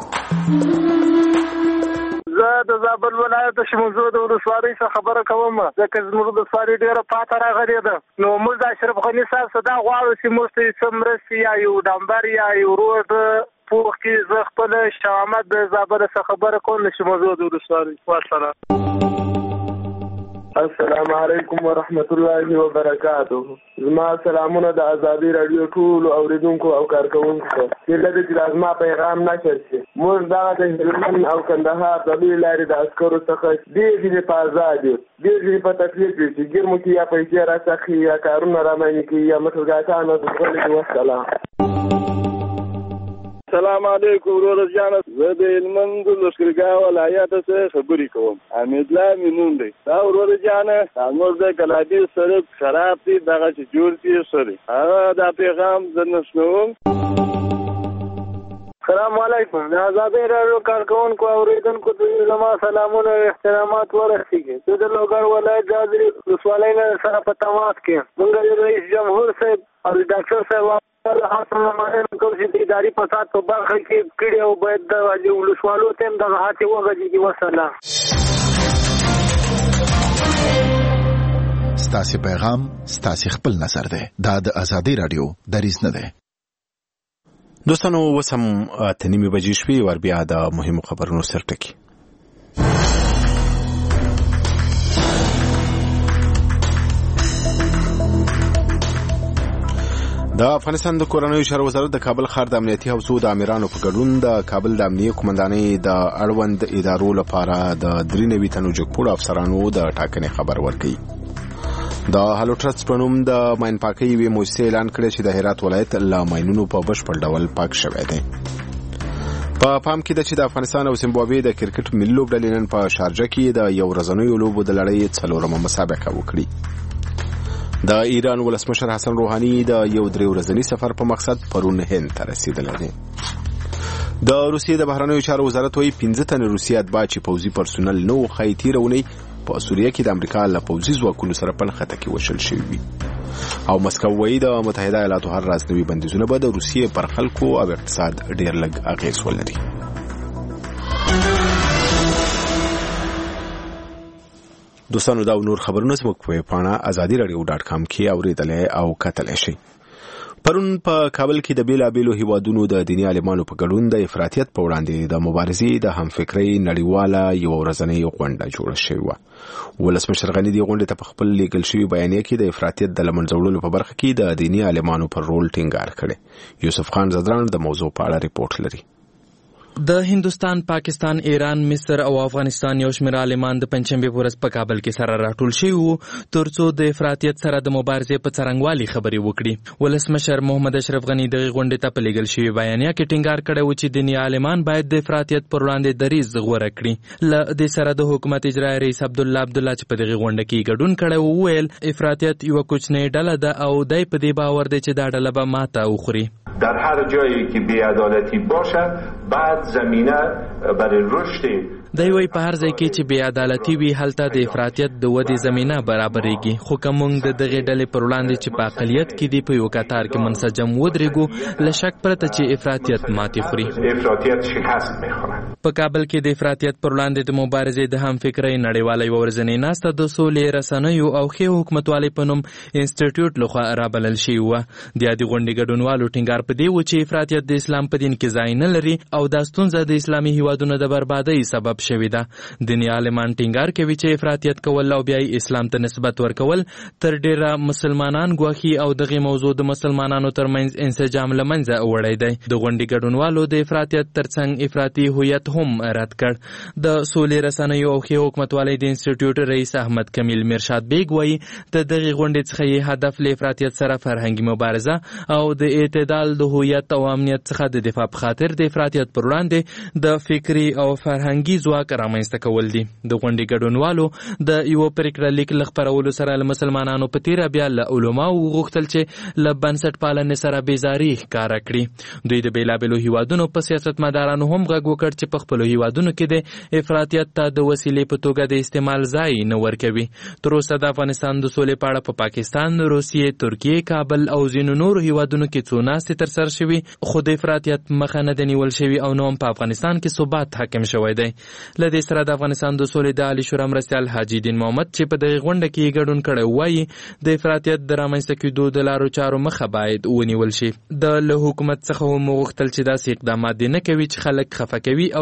زه د زابل ولایت د شموزو د ولسوالۍ څخه خبره کوم، ځکه زموږ د ولسوالۍ ډېره پاته راغلې ده. نو موږ د اشرف غني صاحب څخه دا غواړو چې موږ ته څه مرستې یا یو ډامبر یا یو روډ پوخ کړي. زه خپل شاه احمد د زابل څخه خبره کوم، د شموزو د ولسوالۍ. والسلام. السلام علیکم ورحمت الله وبرکاته. زما سلامونه د ازادي رادیو ټول اوریدونکو او کارکونکو ته. چې د دې لازمه پیغام نشر شي. موږ دا د هلمند او کندهار د لوی لارې د عسکرو څخه ډېر په آزاد یو. ډېر په تکلیف دي چې ګرمو کې یا پیسې راڅخي یا کارونه رامنځ کې یا مټرګاتانو د خپل وسلام. السلام علیکم ورور جان، زه د هلمند لښکرګاه ولایت څخه خبرې کوم. حمید الله مینون دی. دا ورور جان موږ د کلابي سړک خراب دي، دغه چې جوړ شي سره هغه دا پیغام زنشنوم. السلام علیکم. د آزادۍ راډیو کارکونکو او اوریدونکو ته زما سلامونه او احترامات ورسیږي. زه د لوګر ولایت جاذري ولسوالۍ سره په تماس کې موږ د رئیس جمهور صاحب او ډاکټر صاحب کوم چې د اداري فساد په برخه کې کړي او باید د ولسوالو ته هم دغه هڅې وغږېږي. وسلام. ستاسې پیغام ستاسې خپل نظر دی. دا د ازادي رادیو دریځ نه دی. دوستانو اوس هم اته نیمې بجې شوې. ور بیا د مهمو خبرونو سرټکي. د افغانستان د کورنیو چارو وزارت د کابل ښار د امنیتي حوزو د امیرانو په ګډون د کابل د امنیه قومندانۍ د اړوند ادارو لپاره د درې نوي تنو جګپوړو افسرانو د ټاکنې خبر ورکړي. د هالو ټرست په نوم د ماین پاکۍ یوې موسسې اعلان کړی چې د هرات ولایت له ماینونو په بشپړ ډول پاک شوی دی. په پام کې ده چې د افغانستان او زیمبابوې د کرکټ ملي لوبډلې نن په شارجه کې د یو ورځنیو لوبو د لړۍ څلورمه مسابقه وکړي. د ایران ولسمشر حسن روحاني د یو درې ورځني سفر په مقصد پرون هند ته رسیدلی دی. د روسیې د بهرنیو چارو وزارت وايي پنځه تنه روسي اتباع چې پوځي پرسونل نه وو ښایي تېره اونۍ په سوریه کې د امریکا له پوځي ځواکونو سره په نښته کې وشل شوي وي. او مسکو وايي د متحده ایالاتو هر راز نوي بندیزونه به د روسیې پر خلکو او اقتصاد ډېر لږ اغېز ولري. دوستانو دا نور خبرونه زموږ په پاڼه ازادي رادیو ډاټ کام کې اوریدلای او کتلای شئ. پرون په کابل کې د بیلابیلو هیوادونو د دیني عالمانو په ګډون د افراطیت په وړاندې د مبارزې د همفکرۍ نړیواله یوه ورځنۍ غونډه جوړه شوې وه. ولسمشر غني دې غونډې ته په خپل لیکل شوي بیانیه کې د افراطیت د له منځه وړلو په برخه کې د دیني عالمانو پر رول ټینګار کړی. یوسف خان زدران د موضوع په اړه ریپورت لري. د هندوستان، پاکستان، ایران، مصر او افغانستان یو شمېر عالمان د پنجشنبې په ورځ په کابل کې سره راټول شوي وو ترڅو د افراطیت سره د مبارزې په څرنګوالي خبرې وکړي. ولسمشر محمد اشرف غني دغه غونډې ته په لیږل شوي بیانیه کې ټینګار کړی و چې دیني عالمان باید د افراطیت پر وړاندې دریځ غوره کړي. له دې سره د حکومت اجرایي رئیس عبدالله عبدالله چې په دغه غونډه کې ګډون کړی و وویل افراطیت یوه کوچنۍ ډله ده او دی په دې باور دی چې دا ډله به ماته وخوري. در هر جایی که بی‌عدالتی باشد بعد زمینه برای رشد دی وایي په هر ځای کې چې بې عدالتي وي هلته د افراطیت د ودې زمینه برابرېږي. خو که موږ د دغې ډلې پر وړاندې چې په اقلیت کې دي په یو کتار کې منسجم ودرېږو له شک پرته چې افراطیت ماتې خوري. په کابل کې د افراطیت پر وړاندې د مبارزې د همفکرۍ نړیواله یوه ورځنۍ ناسته د سولې، رسنیو او ښې حکومتوالۍ په نوم انسټیټیوټ لخوا رابلل شوې وه. د یادې غونډې ګډونوالو ټینګار په دې و چې افراطیت د اسلام په دین کې ځای نه لري او دا ستونزه د اسلامي هیوادونو د بربادۍ سبب شوی ده. دیني عالمان ټینګار کوي چې افراطیت کول او بیا اسلام ته نسبت ورکول تر ډیره مسلمانان ګواښي او دغه موضوع د مسلمانانو ترمنځ انسجام له منځه وړی دی. د غونډې ګډونوالو د افراطیت ترڅنګ افراطي هویت هم رد کړ. د سولې، رسنیو او ښې حکومتوالۍ د انسټیټیوټ رئیس احمد کمیل میرشاد بیگ وایي د دغې غونډې څخه یې هدف له افراطیت سره فرهنګي مبارزه او د اعتدال د هویت او امنیت څخه د دفاع په خاطر د افراطیت پر وړاندې د فکري او فرهنګي ځواک رامنځته کول دي. د غونډې ګډونوالو د یوه پرېکړه لیک له خپرولو سره له مسلمانانو په تېره بیا له علماو وغوښتل چې له بنسټ پالنې سره بیزاري ښکاره کړي. دوی د بېلابېلو هیوادونو په سیاستمدارانو هم غږ وکړ چې په خپلو هیوادونو کې د افراطیت ته د وسیلې په توګه د استعمال ځای نه ورکوي. تر اوسه د افغانستان د سولې په اړه په پاکستان، روسیې، ترکیې، کابل او ځینو نورو هیوادونو کې څو ناستې ترسره شوي خو د افراطیت مخه نه ده نیول شوي او نو هم په افغانستان کې ثبات حاکم شوی دی. له دې سره د افغانستان د سولې د عالی شورا مرستیال حاجي دین محمد چې په دغه غونډه کې ګډون کړی وایي د افراطیت د رامنځته کېدو د لارو چارو مخه باید ونیول شي. د له حکومت څخه هم وغوښتل چې داسې اقدامات دې نه کوي چې خلک خفه کوي او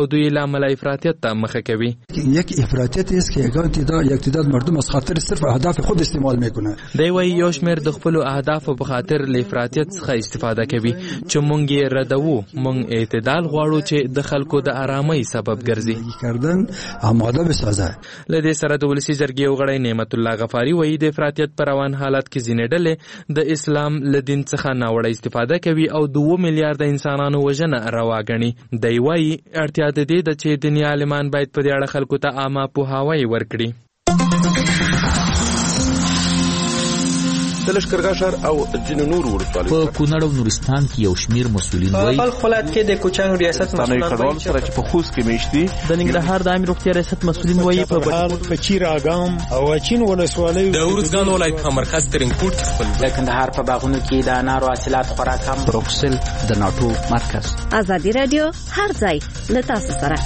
دوی لامل افراطیت ته مخه کوي. یک افراطیت است که یک تعداد مردم از خاطر صرف اهداف خود استعمال میکنه. دی وایي یو شمېر د خپلو اهدافو په خاطر له افراطیت څخه استفاده کوي چې مونږ یې ردوو. مونږ اعتدال غواړو چې د خلکو د آرامۍ سبب ګرځي. کردن آماده بسازه. له دې سره د ولسي جرګې یو غړی نعمت الله غفاري وایي د افراطیت په روان حالت کې ځینې ډلې د اسلام له دین څخه ناوړه استفاده کوي او دوه میلیارډ انسانانو وژنه روا ګڼي. دی وایي اړتیا د دې ده چې دیني عالمان باید په دې اړه خلکو ته عامه پوهاوی ورکړي. د لښکرګاه ښار او ځینو نورو ولسوالیو په کونړ او نورستان کې یو شمیر مسؤلین وایي په خپل ولایت کې د کوچنیو ریاست مسؤلین وایي سره چې په خوست کې میشتي د ننګرهار د عامه روغتیا ریاست مسؤلین وایي په بهار په چیر اګام او اچین ولسوالیو د ورزګان ولایت په مرکز ترینکوټ خپل د کندهار په باغونو کې د انارو حاصلات خورا کم. بروکسل د ناتو مرکز. ازادي رادیو هر ځای له تاسو سره.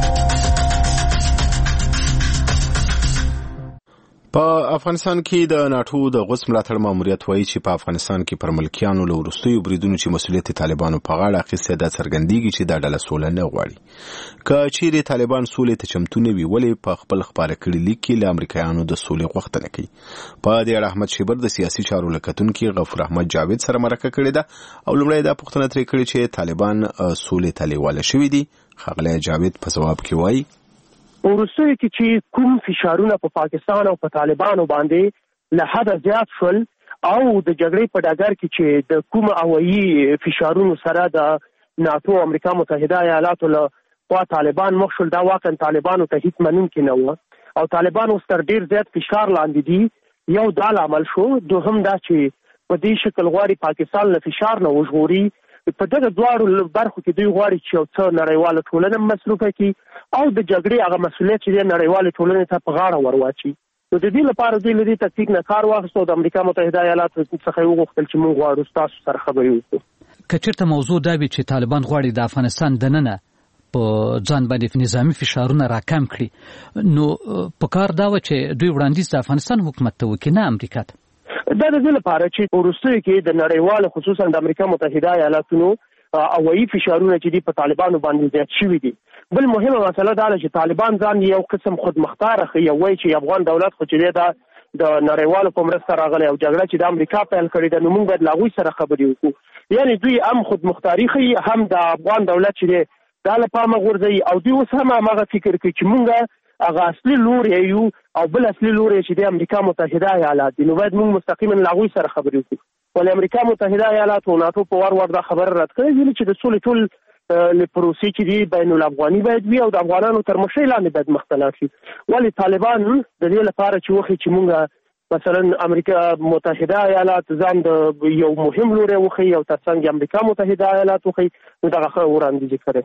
په افغانستان کې د ناتو د غوث ملاتړ ماموریت وایي چې په افغانستان کې پر ملکیانو له وروستیو بریدونو چې مسؤلیت طالبانو په غاړه اخیستی دا څرګندېږي چې دا ډله سوله نه غواړي. که چیرې طالبان سولې ته چمتو نه وي ولې په خپل خپاره کړي لیک کې له امریکایانو د سولې غوښتنه کوي. په دې اړه احمد شیبر د سیاسي چارو له کتونکي غفور احمد جاوید سره مرکه کړې ده او لومړی دا پوښتنه ترې کړې چې طالبان سولې ته لیواله شوي دي. ښاغلی جاوید په ځواب کې وایي وروستیو کې چې کوم فشارونه په پا پاکستان او په طالبانو باندې له حده زیات شول او د جګړې په ډګر کې چې د کوم هوایي فشارونو سره د ناتو او امریکا متحده ایالاتو له خوا طالبان مخ شول، دا واقعا طالبانو ته هیڅ منونکي نه وه او طالبان اوس تر ډېر زیات فشار لاندې دي. یو دا لامل شو، دوهم دا چې په دې شکل غواړي پاکستان له فشار نه وژغوري. په دغه دواړو برخو کې دوی غواړي چې یو څه نړیواله ټولنه مصروفه کړي او د جګړې هغه مسؤلیت چې دی نړیوالې ټولنې ته په غاړه ورواچي. نو د دې لپاره دوی له دې تکتیک نه کار واخیست او د امریکا متحده ایالاتو څخه یې وغوښتل چې موږ غواړو ستاسو سره خبرې وکړو. که چېرته موضوع دا وي چې طالبان غواړي د افغانستان دننه په ځان باندې نظامي فشارونه راکم کړي، نو په کار دا و چې دوی وړاندیز د افغانستان حکومت ته وکړي نه امریکا ته. دا د دې لپاره چې وروستیو کې د نړیوالو خصوصا د امریکا متحده ایالاتونو هوایي فشارونه چې دي په طالبانو باندې زیات شوي دي. بل مهمه مسله دا ده چې طالبان ځان یو قسم خودمختاره ښیي، وایي چې افغان دولت خو چې دی دا د نړیوالو په مرسته راغلی او جګړه چې د امریکا پیل کړې ده نو موږ باید له هغوی سره خبرې وکړو. یعنې دوی هم خودمختاري ښیي، هم د افغان دولت چې دی دا له پامه غورځوي او دوی اوس هم هماغه فکر کوي چې موږ هغه اصلي لوری یو او بل اصلي لوری چې د امریکا متحده ایالات دي، نو باید موږ مستقیما له هغوی سره خبرې وکړو. ولې امریکا متحده ایالات او ناتو په وار وار دا خبره رد کړې ویلي چې د سولې ټول له پروسې چې دي بین الافغاني باید وي او د افغانانو تر مشرۍ لاندې باید مختلف شي. ولې طالبان د دې لپاره چې وښیي چې موږ مثلا امریکا متحده ایالات ځان د یو مهم لوری وښیي او ترڅنګ امریکا متحده ایالات وښیي، نو دغه ښه وړاندیز کړی.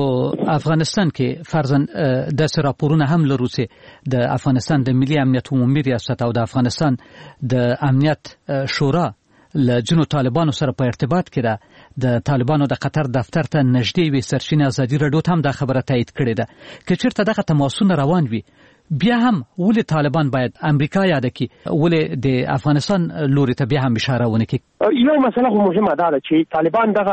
په افغانستان کې فرضاً داسې راپورونه هم لرو چې د افغانستان د ملي امنیت عمومي ریاست او د افغانستان د امنیت شورا له ځینو طالبانو سره په ارتباط کې ده. د طالبانو د قطر دفتر ته نږدې وي سرچینې ازادي راډیو ته هم دا خبره تایید کړې ده. که چېرته دغه تماسونه روان وي بیا هم ولې طالبان باید امریکا یاده کړي، ولې د افغانستان لوري ته بیا هم اشاره ونه کړي؟ یو مسله خو مهمه دا ده چې طالبان دغه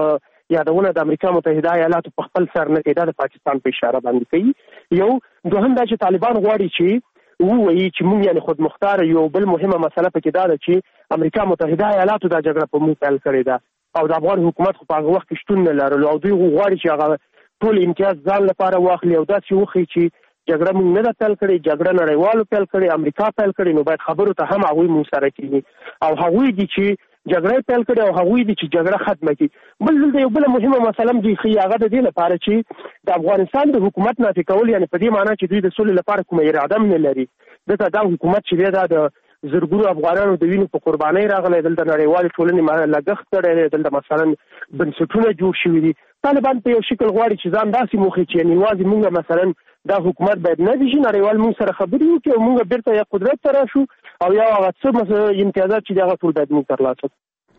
یادونه د امریکا متحده ایالاتو په خپل سر نه کوي، دا د پاکستان په اشاره باندې کوي. یو دوهم دا چې طالبان غواړي چې ووایي چې موږ یعنې خودمختاره یو. بل مهمه مسله پکې دا ده چې امریکا متحده ایالاتو دا جګړه په موږ پیل کړې ده او د افغان حکومت خو په هغه وخت کې شتون نه لرلو او دوی غواړي چې هغه ټول امتیاز ځان لپاره واخلي او داسې وښیي چې جګړه موږ نه ده پیل کړې، جګړه نړیوالو پیل کړې، امریکا پیل کړې، نو باید خبرو ته هم هغوی موږ سره کېږي او هغوی دي چې جګړه پیل کړې او هغوی دي چې جګړه ختمه کړي. بل دلته یو بله مهمه مسله هم دوی ښیي، هغه د دې لپاره چې د افغانستان د حکومت نافي کول، یعنې په دې معنا چې دوی د سولې لپاره کومه اراده هم نه لري. دلته دا حکومت چې دی دا د زرګونو افغانانو د وینو په قربانۍ راغلی، دلته نړیوالې ټولنې لګښت کړی دی، دلته مثلا بنسټونه جوړ شوي دي. طالبان په یو شکل غواړي چې ځان داسې موخې چې یعنې یوازې موږ مثلا دا حکومت باید نه وي، نړیوال موږ سره خبرې وکړي او موږ بېرته یا قدرت ته راشو او یا هغه څه امتیازات چې دي هغه ټول باید موږ ترلاسه کړو.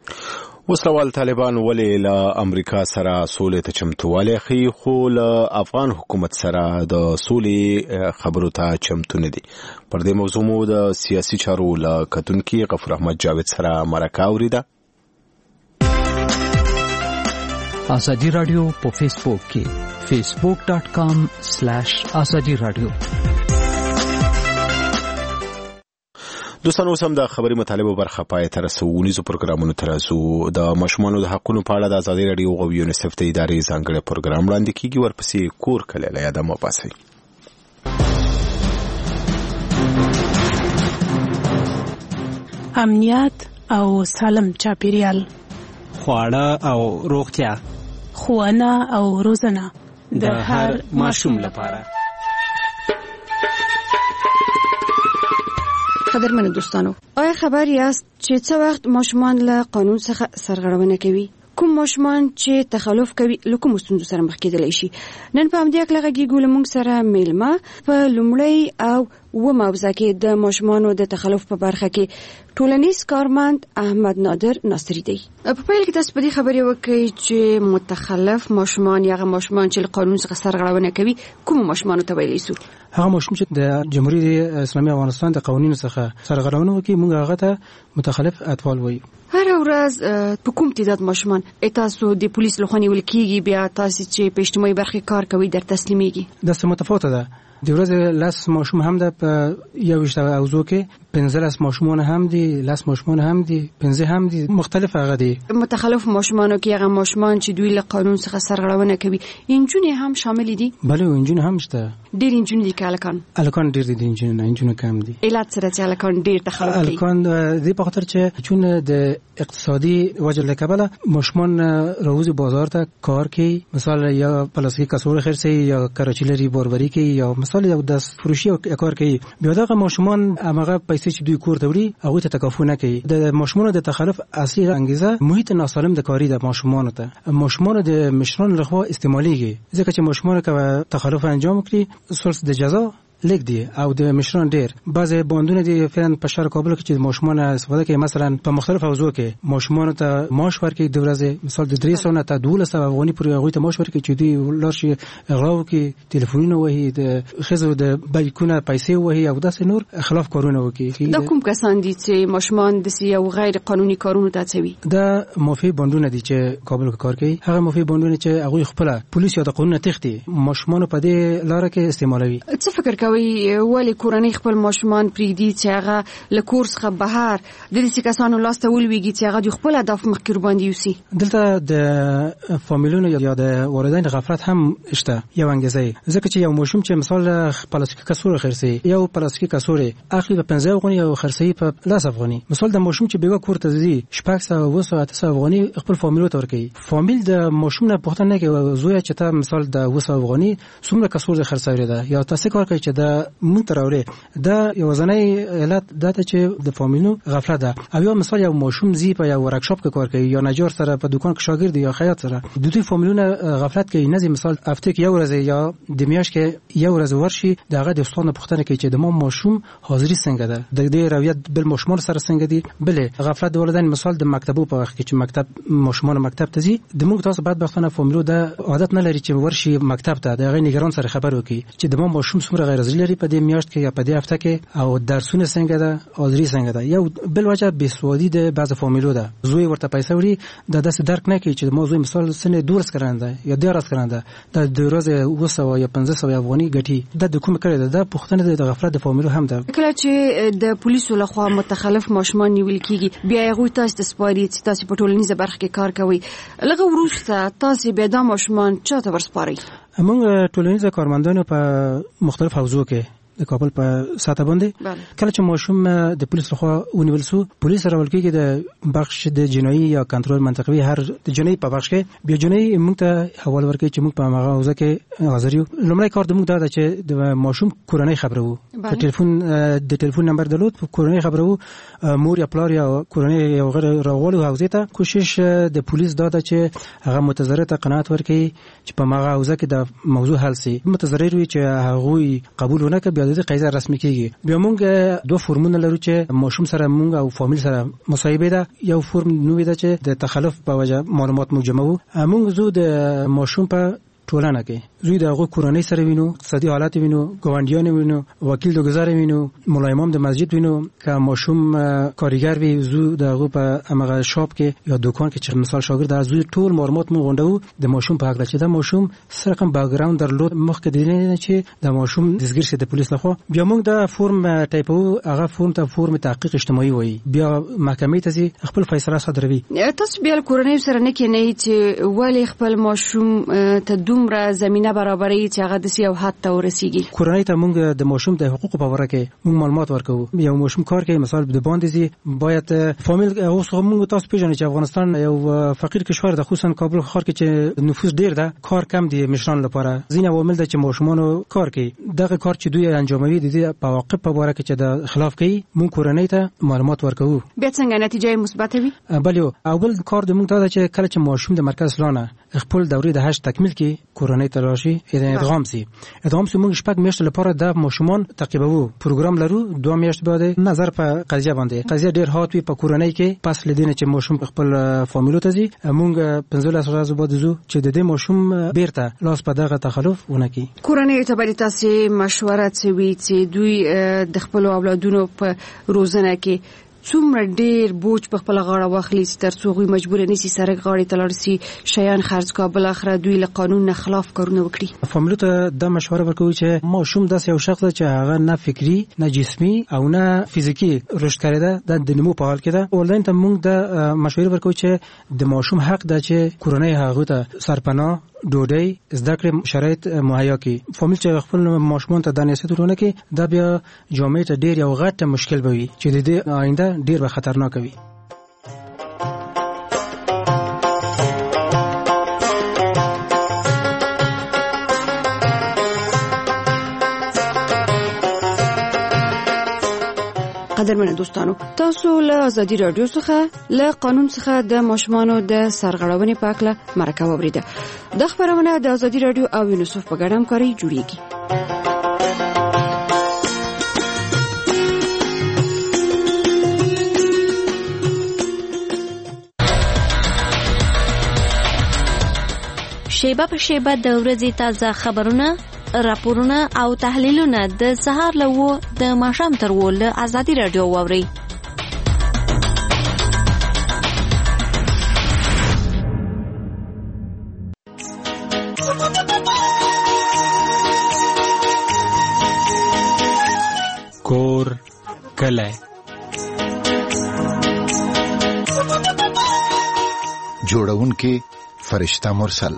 اوس سوال طالبان ولې له امریکا سره سولې ته چمتووالی ښیي خو له افغان حکومت سره د سولې خبرو ته چمتو نه دي؟ پر دې موضوع مو د سیاسي چارو له کتونکي غفور احمد جاوید سره مرکه اورېده. ازادي رادیو په فیسبوک کې facebook dot com slash azadi radio. دوستانو اوس هم د خبري مطالبه برخه پای ته رسونیزو پروګرامونو ترازو د ماشومانو د حقونو په اړه د ازادي رادیو او یونیسف ته ادارې ځانګړي پروګرام وړاندې کیږي ورپسې کور کله له یاده مو پاسي امنیت او سالم چاپیریال خواړه او روغتیا ښوونه او روزنه د هر ماشوم لپاره. قدرمنو دوستانو، آیا خبر یاست چې څه وخت ماشومان له قانون څخه سرغړونه کوي؟ کوم ماشومان چې تخلف کوي له کوم ستونزو سره مخ کېدلی شي؟ نن په همدې اړه غږیږو له موږ سره میلمه په لومړی او و موضوع کې د ماشومانو د تخلف په برخه کې ټولنیز کارمند احمد نادر ناصری دی. په پیل کې تاسو په دې خبرې وکړئ چې متخلف ماشومان یا هغه ماشومان چې قانون څخه سرغړونه کوي کوم ماشومان ته ویلی شو؟ هغه ماشوم چې د جمهوریت اسلامي افغانستان د قوانینو څخه سرغړونه وکړي موږ هغه ته متخلف اطفال وایو. هر ورځ په کوم تعداد ماشومان تاسو د پولیس لخوا نیول کیږي بیا تاسو چې په اجتماعي برخه کار کوي در تسلیمیږي؟ دا څه متفاوته ده. د ورځې لاس ماشوم هم ده په یو وشته اوزو کې پنځه لاس ماشومان هم دي لاس ماشومان هم دي پنځه هم دي مختلف هغه دي. متخلف ماشومانو کې هغه ماشومان چې دوی له قانون څخه سرغړونه کوي انجونې هم شامل دي؟ بله انجونې هم شته. ډېر انجونې دي که هلکان؟ هلکان ډېر دي انجونې نه انجونې کم دي. علت سره چې هلکان ډېر تخلف کوي؟ هلکان دې په خاطر چې چون د اقتصادي وجه له کبله ماشومان راوځي بازار ته کار کوي، مثال یا پلاستیک کڅوړه خرڅوي یا کراچي لري باربري کوي یا مثال یو داس فروشي او کار کوي. بیا دغه ماشومان هغه پیسې چې دوی کور ته وړي هغه ته تکافو نه کوي. د ماشومانو د تخلف اصلي انګیزه محیط ناسالم د کاری د ماشومانو ته ماشومان د مشران لخوا استعماليږي ځکه چې ماشومان که تخلف انجام کړي سلس د جزا لیک دی او د مشران ډیر بعضی باندونه دي فعلا په شهر کابل کې چې ماشومان استفاده کوي مثلا په مختلف حوزو کې ماشومان ته معاش ورکړي د ورځې مثال د درې سوه نه تر دولس سوه افغاني پورې هغوی ته معاش ورکړي چې دوی لاړ شي اغلا وکړي تلیفونونه وهي د ښځو د بایکونه پیسې وهي او داسې نور خلاف کارونه وکړي. دا کوم کسان دي چې ماشومان داسې یو غیر قانوني کارونو ته هڅوي؟ دا مافیا باندونه دي چې کابل کې کار کوي. هغه مافیا باندونه چې هغوی خپله پولیس یا د قانون تښتي ماشومان په دې لاره کې استعمالوي. څه فکر کوي ولی کورنۍ خپل ماشومان پریږدي چې هغه له کور څخه بهر د داسې کسانو لاسته ولویږي چې هغه د خپل هدف مخکې ورباندې یوسي؟ دلته د فامیلونو یا د والدین غفلت هم شته یو انګیزه ځکه چې یو ماشوم چې مثال پلاستیک کڅوړه خرڅوي یو پلاستیک کڅوړه اخلي په پنځه افغاني او خرڅوي په لاس افغاني. مثال د ماشوم چې بیګا کور ته ځي شپږ سوه اوه سوه اته سوه افغاني خپل فامیل ته ورکوي. فامیل د ماشوم نه پوښتنه نه کوي زوی چې ته مثال د اوه سوه افغاني څومره کڅوړه خرڅوي ده یا تاسو کار کوي چې دا مونږ ته راوړي. دا یو ځنۍ علت دا ته چې د فامیلونو غفلت ده. او یو مثال یو ماشوم زی په یو ورکشاپ کې کار کوي یا نجار سره په دکان کې شاګرد یا خیاط سره د دوی فامیلونه غفلت کوي. نه مثال هفته کې یو ورځ یا د میاشت کې یو ورځ ورشي دغه د استاد پوښتنه کوي چې د ما ماشوم حاضری څنګه ده د دې رویت بل ماشومان سره څنګه دي. بل غفلت د والدین مثال د مکتبو په وخت کې چې مکتب ماشومان مکتب ته ځي د موږ تاسو بعد بختانه فامیلو د عادت نه لري چې ورشي مکتب ته دغه نگران سره خبر وکړي چې د ما ماشوم څومره غیر ضروري لري په دې میاشت کې یا په دې هفته کې او درسونه څنګه ده حاضری څنګه ده. یو بل وجه بې سوادي د بعض فامیلو ده زوی ورته پیسې وړي د داسې درک نه کوي چې موضوع مثال سنه دورس کرانده یا دیارس کرانده د ورځې اوه سوه یا پنځه سوه افغاني ګټي د کوم کړي ده د پوښتنه د غفلت د فامیلو هم ده. کله چې د پولیسو لخوا متخلف ماشومان نیول کیږي بیا هغوی تاسو ته سپاري چې تاسو په ټولنیزه برخه کې کار کوئ لږه وروسته تاسو بیا دا ماشومان چاته ورسپارئ؟ موږ ټولنیزه کارمندانو په مختلف حوزو کې د کابل په ساته باندې کله چې ماشوم د پولیس لخوا ونیول شو پولیس راول کېږي د بخش د جنایي یا کنټرول منطقوي هر د جنایي په بخش کې بیا جنایي موږ ته حواله ورکړي چې موږ په هغه حوزه کې حاضر یو. لومړی کار د موږ دا ده چې د ماشوم کورنۍ خبره وو په ټلیفون د ټلیفون نمبر درلود کورنۍ خبره وو مور یا پلار یا کورنۍ یو غیر راغلو حوزه ته کوشش د پولیس دا ده چې هغه متضرر ته قناعت ورکړي چې په هغه حوزه کې د موضوع حل شي. متضرر وي چې هغه قبول ونه کړي د قضیه رسمي کیږي. بیا موږ دوه فرمونه لرو چې ماشوم سره موږ او فامیل سره مصاحبه ده. یو فرم نوې ده چې د تخلف په وجه معلومات موږ جمعو موږ زو د ماشوم په ټولنه کې زوی د هغه کورنۍ سره وینو، اقتصادي حالات وینو، ګاونډیان وینو، وکیل د گزار وینو، مولا امام د مسجد وینو، که ماشوم کارګر وي زو د هغه په هغه شاپ کې یا دکان کې چې مثال شاګرد د زوی ټول معلومات مو غونډو د ماشوم په حق چې د ماشوم سره کوم بیک ګراوند درلود مخکې د نه چې د ماشوم دزګر شه د پولیس لخوا بیا موږ د فورم ټایپو هغه فورم ته فورم تحقیق اجتماعي وایي، بیا محکمې ته خپل فیصله صادروي. تاسو بیا کورنۍ سره نه کې نه چې ولی خپل ماشوم ته دومره زمينه برابرې چې هغه د سیاو حد ته ورسیږي. کورنۍ ته موږ د ماشوم د حقوقو په اړه کې موږ معلومات ورکو. یو ماشوم کار کوي مثال د باندې زی باید فامیل اوس موږ تاسو پیژنئ چې افغانستان یو فقیر کشور د خصوصا کابل ښار کې چې نفوس ډیر ده، کار کم دی مشران لپاره. ځینې عوامل د چې ماشومانو کار کوي دغه کار چې دوی انجاموي د دې په واقع په اړه کې چې د خلاف کوي موږ کورنۍ ته معلومات ورکو. بیا څنګه نتیجه مثبت وي؟ بله اول کار د موږ ته چې کله چې ماشوم د مرکز لانه خپل دورې د هشت تکمیل کی کورنۍ ته راشي ادغام سي ادغام سي موږ شپږ میاشتې لپاره د ماشومان تعقیبو پروګرام لرو. دوه میاشتې بعد نظر په قضیه باندې قضیه ډیر هات وي په کورنۍ کې پس لدینه چې ماشوم خپل فامیلو ته زی موږ پنځلس ورځې بعد زو چې د دې ماشوم بیرته لاس په دغه تخلف ونکي. کورنۍ ته باید تاسو مشوره کوي چې دوی د خپل اولادونو په روزنه کې څومره ډیر بوج په خپل غاړه واخلي چې تر څو غوي مجبور نه شي سره غاړې تلارسي شیان خرج کابل اخره دوی له قانون نه خلاف کارونه وکړي. فامیلو ته د مشوره ورکوي چې ماشوم داس یو شخص چې هغه نه فکری نه جسمي او نه فزیکی رشد کړی د نمو په حال کې ده. اولین ته موږ د مشوره ورکوي چې د ماشوم حق ده چې کورنۍ هغه ته سرپناه ډوډۍ زده کړې شرایط مهیا کړي. فامیل چې خپل ماشومان ته د نصیحت ورونه کې دا بیا جامعه ته ډیر یو غټ مشکل بوي چې د دې آینده ډیر به خطرناک وي. قدرمن دوستانو تاسو له ازادي رادیو څخه له قانون څخه د ماشومانو د سرغړونې په اړه مرکه وبریده. د خبرونه د ازادي رادیو او یونیسف په ګډه همکاري جوړیږي. شیبه په شیبه د ورځې تازه خبرونه راپورونه او تحلیلونه د سهار له و د ماښام تر و له ازادي رادیو واوري. کور کله جوړونکي فرشتہ مرسل.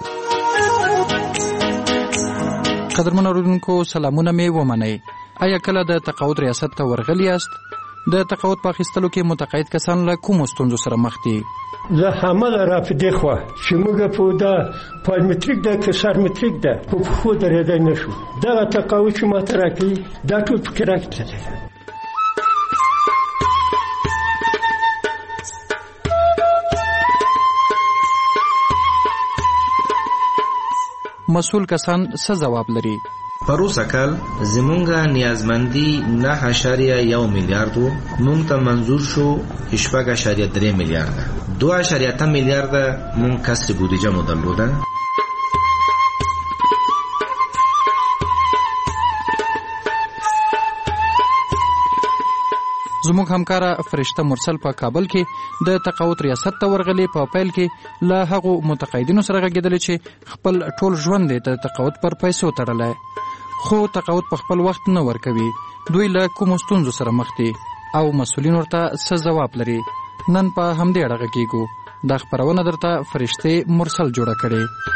قدرمن اوریدونکو سلامونه می ومنئ. آیا کله د تقاعد ریاست ته ورغلی یاست؟ د تقاعد په اخیستلو کې متقاعد کسان له کومو ستونزو سره مخ دي؟ زه همغه رافدې خوا چې موږ په دا پارامتریک ده که سرمتریک ده په پښو درېدای نه شو. دغه تقاعد چې ماته راکوي دا ټول پکې راکړي. مسؤل کسان څه جواب لري؟ پروسه کال زمونږه نیازمندي نه اشاریه یو میلیارد وو، مونږ ته منظور شو شپږ اشاریه درې میلیارد. دوه اشاریه اته میلیارد مونږ کسر بودجه مو درلوده. زموږ همکاره فرشته مرسل په کابل کې د تقاعد ریاست ته ورغلي. په پیل کې له هغو متقاعدینو سره غږېدل چې خپل ټول ژوند د تقاعد پر پیسو تړلی، خو تقاعد په خپل وخت نه ورکوي. دوی له کومو ستونزو سره مخ دي او مسؤلین ورته څه ځواب لري؟ نن په همدې اړه غږېږو. دا خپرونه درته فرشته مرسل جوړه کړې.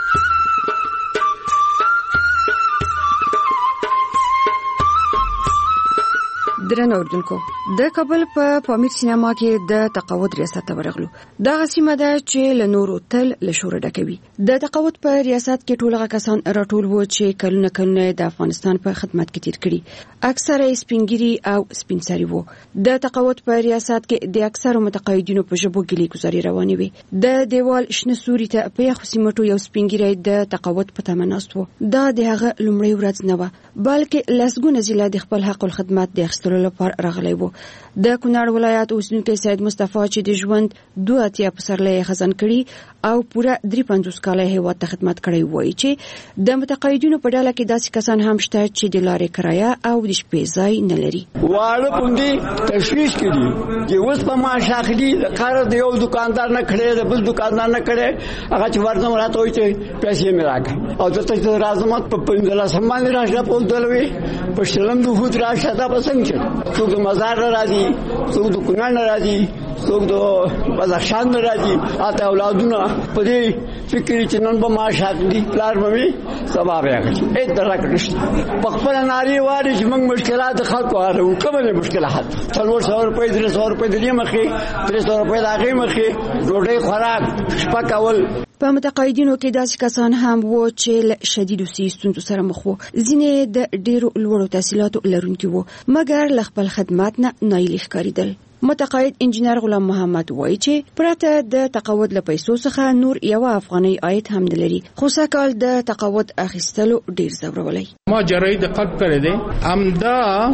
درنو اوریدونکو د کابل په پامیر سینما کې د تقاعد ریاست ته ورغلو. دغه سیمه ده چې له نورو تل له شوره ډکوي. د تقاعد په ریاست کې ټول هغه کسان راټول وو چې کلونه کلونه د افغانستان په خدمت کې تیر کړي. اکثره سپینګری او سپینسری وو. د تقاعد په ریاست کې د اکثره متقاعدینو په ژبو ګلې گزاري روانې وي. د دیوال شنه سوري ته په یخ سیمټو یو سپینګری د تقاعد په تمناست وو. دا د هغه لومړی ورځ نه و، بلکې لسګونه ځله د خپل حق الخدمت د اخیستلو لپاره راغلی وو. د کونړ ولایت اوسیدونکی سید مصطفی چې د ژوند دوه اتیا پسرلی خزان کړي او پوره درې پنځوس کاله هیواد ته خدمت کړی وایي چې د متقاعدینو په ډله کې داسې کسان هم شته چې د لارې کرایه او د شپې ځای نه لري. واړه پوندې تشویش کړي چې اوس په معاش اخلي د کار د یو دکاندار نه کړي د بل دکاندار نه کړي هغه چې ورته راته وایي چې پیسې مې راکړي او دلته چې راځم په پنځله سمان راشه په دلوي په شلم د هوت راشه دا پسنګ چې څوک د مزار راځي څوک د کونړ راځي څوک د بدخشان راځي اته اولادونه په دې فکر چې نن به معاش اخلي پلار مې سبا بیا کوي اې درا کړی په خپل ناری واري چې موږ مشکلات خلکو هارو کومه مشکلات څلور سو روپۍ درې سو روپۍ د دې مخې درې سو روپۍ د هغې مخې ډوډۍ خوراک شپه کول. په متقاعدینو کې داسې کسان هم وو چې له شدیدو صحي ستونزو سره مخ وو. ځینې د ډېرو لوړو تحصیلاتو لرونکي وو مګر له خپل خدمات نه نایلي ښکارېدل. متقاعد انجینر غلام محمد وایي چې پرته د تقاعد له پیسو څخه نور یو افغاني عاید هم نه لري خو سږکال د تقاعد اخیستلو ډېر ځورولی. ما جراحي دقت کړی دی همدا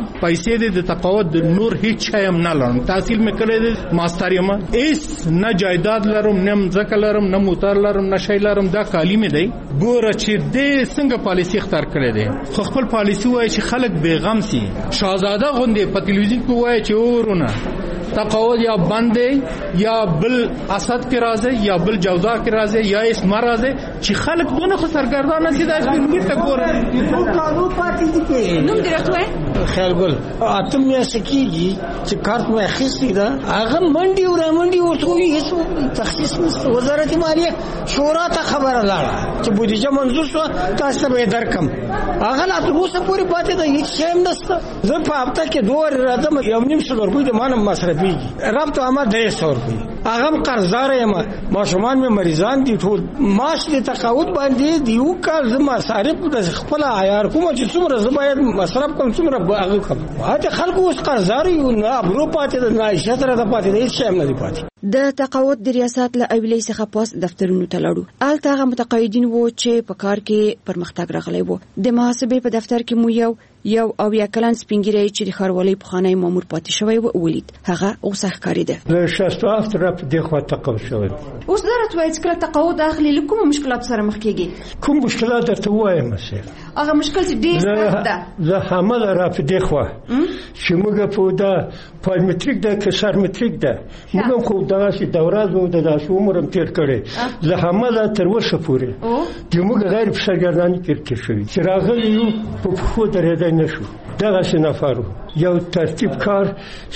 پیسې د تقاعد نور هیڅ شی هم نه لرم. تحصیل مې کړی دی ماستر یم هیڅ نه جایداد لرم نه مځکه لرم نه موټر لرم نه شی لرم دا کالي مې دی. ګوره چې دې څنګه پالیسي اختیار کړی دی خو خپل پالیسي وایي چې خلک بېغم سي. شهزاده غوندې په تلویزیون کې وایي چې ورونه تقاعد یا بند یا بل اسد کې راځي یا بل جوزا کې راځي یا اسمه راځي چې خلک دونه خو سرګردان دي دا اسمیر ته ګوري ټول قانون پاتې دي کې نوم دې راځوي خیر ګل اتم یې سکیږي چې کارت مې اخیستې ده هغه منډي او رامنډي ورته هیڅ تخصیص نشته. وزارت مالیه شورا ته خبره لاړه چې بودیجه منظور شو تاسو ته درکم هغه لا اوسه پوری پاتې ده هیڅ شی نشته. زه په هفته کې دوه راځم یو نیم سو روپۍ د مانم مصرف رب تو اما دې سو روپۍ هغه قرضدار یم ماشومان مې مریضان دي ټول معاش دې تقاعد باندې دی یو کال زما صارف د خپل عیار کوم چې څومره زباید مصرف کوم څومره هغه کوم هغه خلکو اوس قرضدار یو نه ابرو پاتې د نه شتره د پاتې د هیڅ شی نه دی پاتې. د تقاعد د ریاست له اویلې څخه پاس دفترونو ته لاړو. هلته هغه متقاعدین وو چې په کار کې پرمختګ راغلی وو. د محاسبې په دفتر کې مو یو یو او یا کلن سپینګری چې د ښاروالۍ پخوانی مامور پاتې شوی و ولید. هغه غوسه ښکارېده. له شصت و هفت را په دې خوا تقاعد شوی. اوس دا راته وایي چې کله تقاعد اخلي له کومو مشکلاتو سره مخ کېږي؟ کوم مشکلات درته ووایم صاحب؟ هغه مشکل چې ډېر سخت ده. زه همله را په دې خوا چې موږ په دا پایمټریک ده که سرمټریک ده موږ هم خو دغسې دوره زموږ د داسې عمر هم تېر کړی. زه همله تر اوسه پورې چې موږ غیر په سرګرداني کې تېر شوي چې راغلي یو په پښو درېدی نه شو. دغسې نفر یو ترتیب کار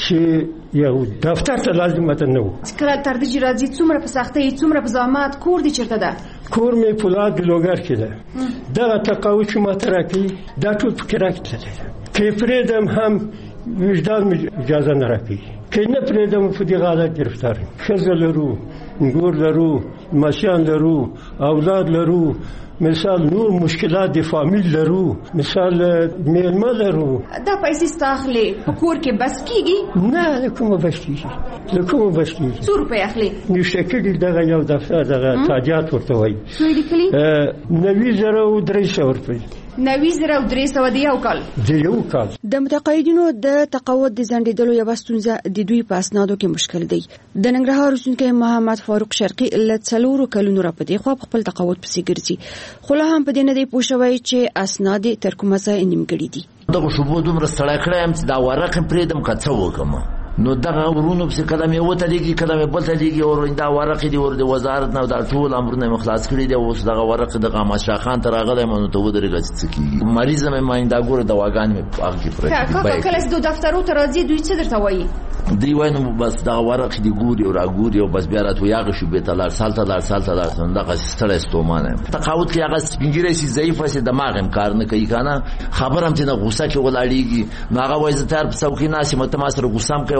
چې یو دفتر ته لازمه ده نه و. کله تر دې چې راځي څومره په سختۍ څومره په زحمت کور دې چېرته ده؟ کور مې فولاد لوګر کې ده. دغه تقاعد چې ماته راکوي دا ټول په کرایه کې تللی ده. که یې پرېږدم هم وجدان مې اجازه نه راکوي که یې نه پرېږدم په دې حالت ګرفتار یم. ښځه لرو نګور لرو ماشیان لرو اولاد لرو مثال نور مشکلات د فامیل لرو مثال میلمه لرو. دا پیسې ستاخلي په کور کې بس کیږي؟ نه له کومه بس کیږي له کومه بس کیږي. څو روپۍ اخلي؟ نشته کړي دغه یو دفتر دغه تادیات ورته وایي. څو یې لیکلي؟ نوي زره او درې سوه روپۍ. نوي زره او درې سوه د یو کال د یو کال. د متقاعدینو د تقاعد د ځنډېدلو یوه ستونزه د دوی په اسنادو کې مشکل دی. د ننګرهار اوسیدونکی محمد فاروق شرقي له څلورو کلونو را په دې خوا خپل تقاعد پسې ګرځي خو لا هم په دې نه دی پوه شوی چې اسناد یې تر کومه ځایه نیمګړي دي. دغه شوبو دومره ستړی کړی یم چې دا ورق یې پرېږدم که څه وکړم نو دغه ورونو پسې کله مې وتلیږي کله مې بل تلیږي او دا ورق دي ور د وزارت نه دا ټول امرونه مې خلاص کړي دي. اوس دغه ورق د احمد شاه خان ته راغلی یم نو ته ودرېږه چې څه کېږي. مریض یم یم دا ګوره دواګانې مې هغه کې پرېږدي. کله چې د دفترو ته راځي دوی څه درته وایي؟ دوی وایي نو بس دغه ورق دي ګوري او راګوري او بس بیا راته وایي هغه شوبې ته لاړ سال ته لاړ سال ته لاړ نو دغسې ستړی ستومانه یم. تقاعد کې هغه سپینګیری سي ضعیفه سي دماغ هم کار نه کوي که نه خبر هم چې نه غوسه کې ولاړېږي نو هغه وایي زه تیار په څوکۍ ناست یم ته ما سره غوسه هم کوې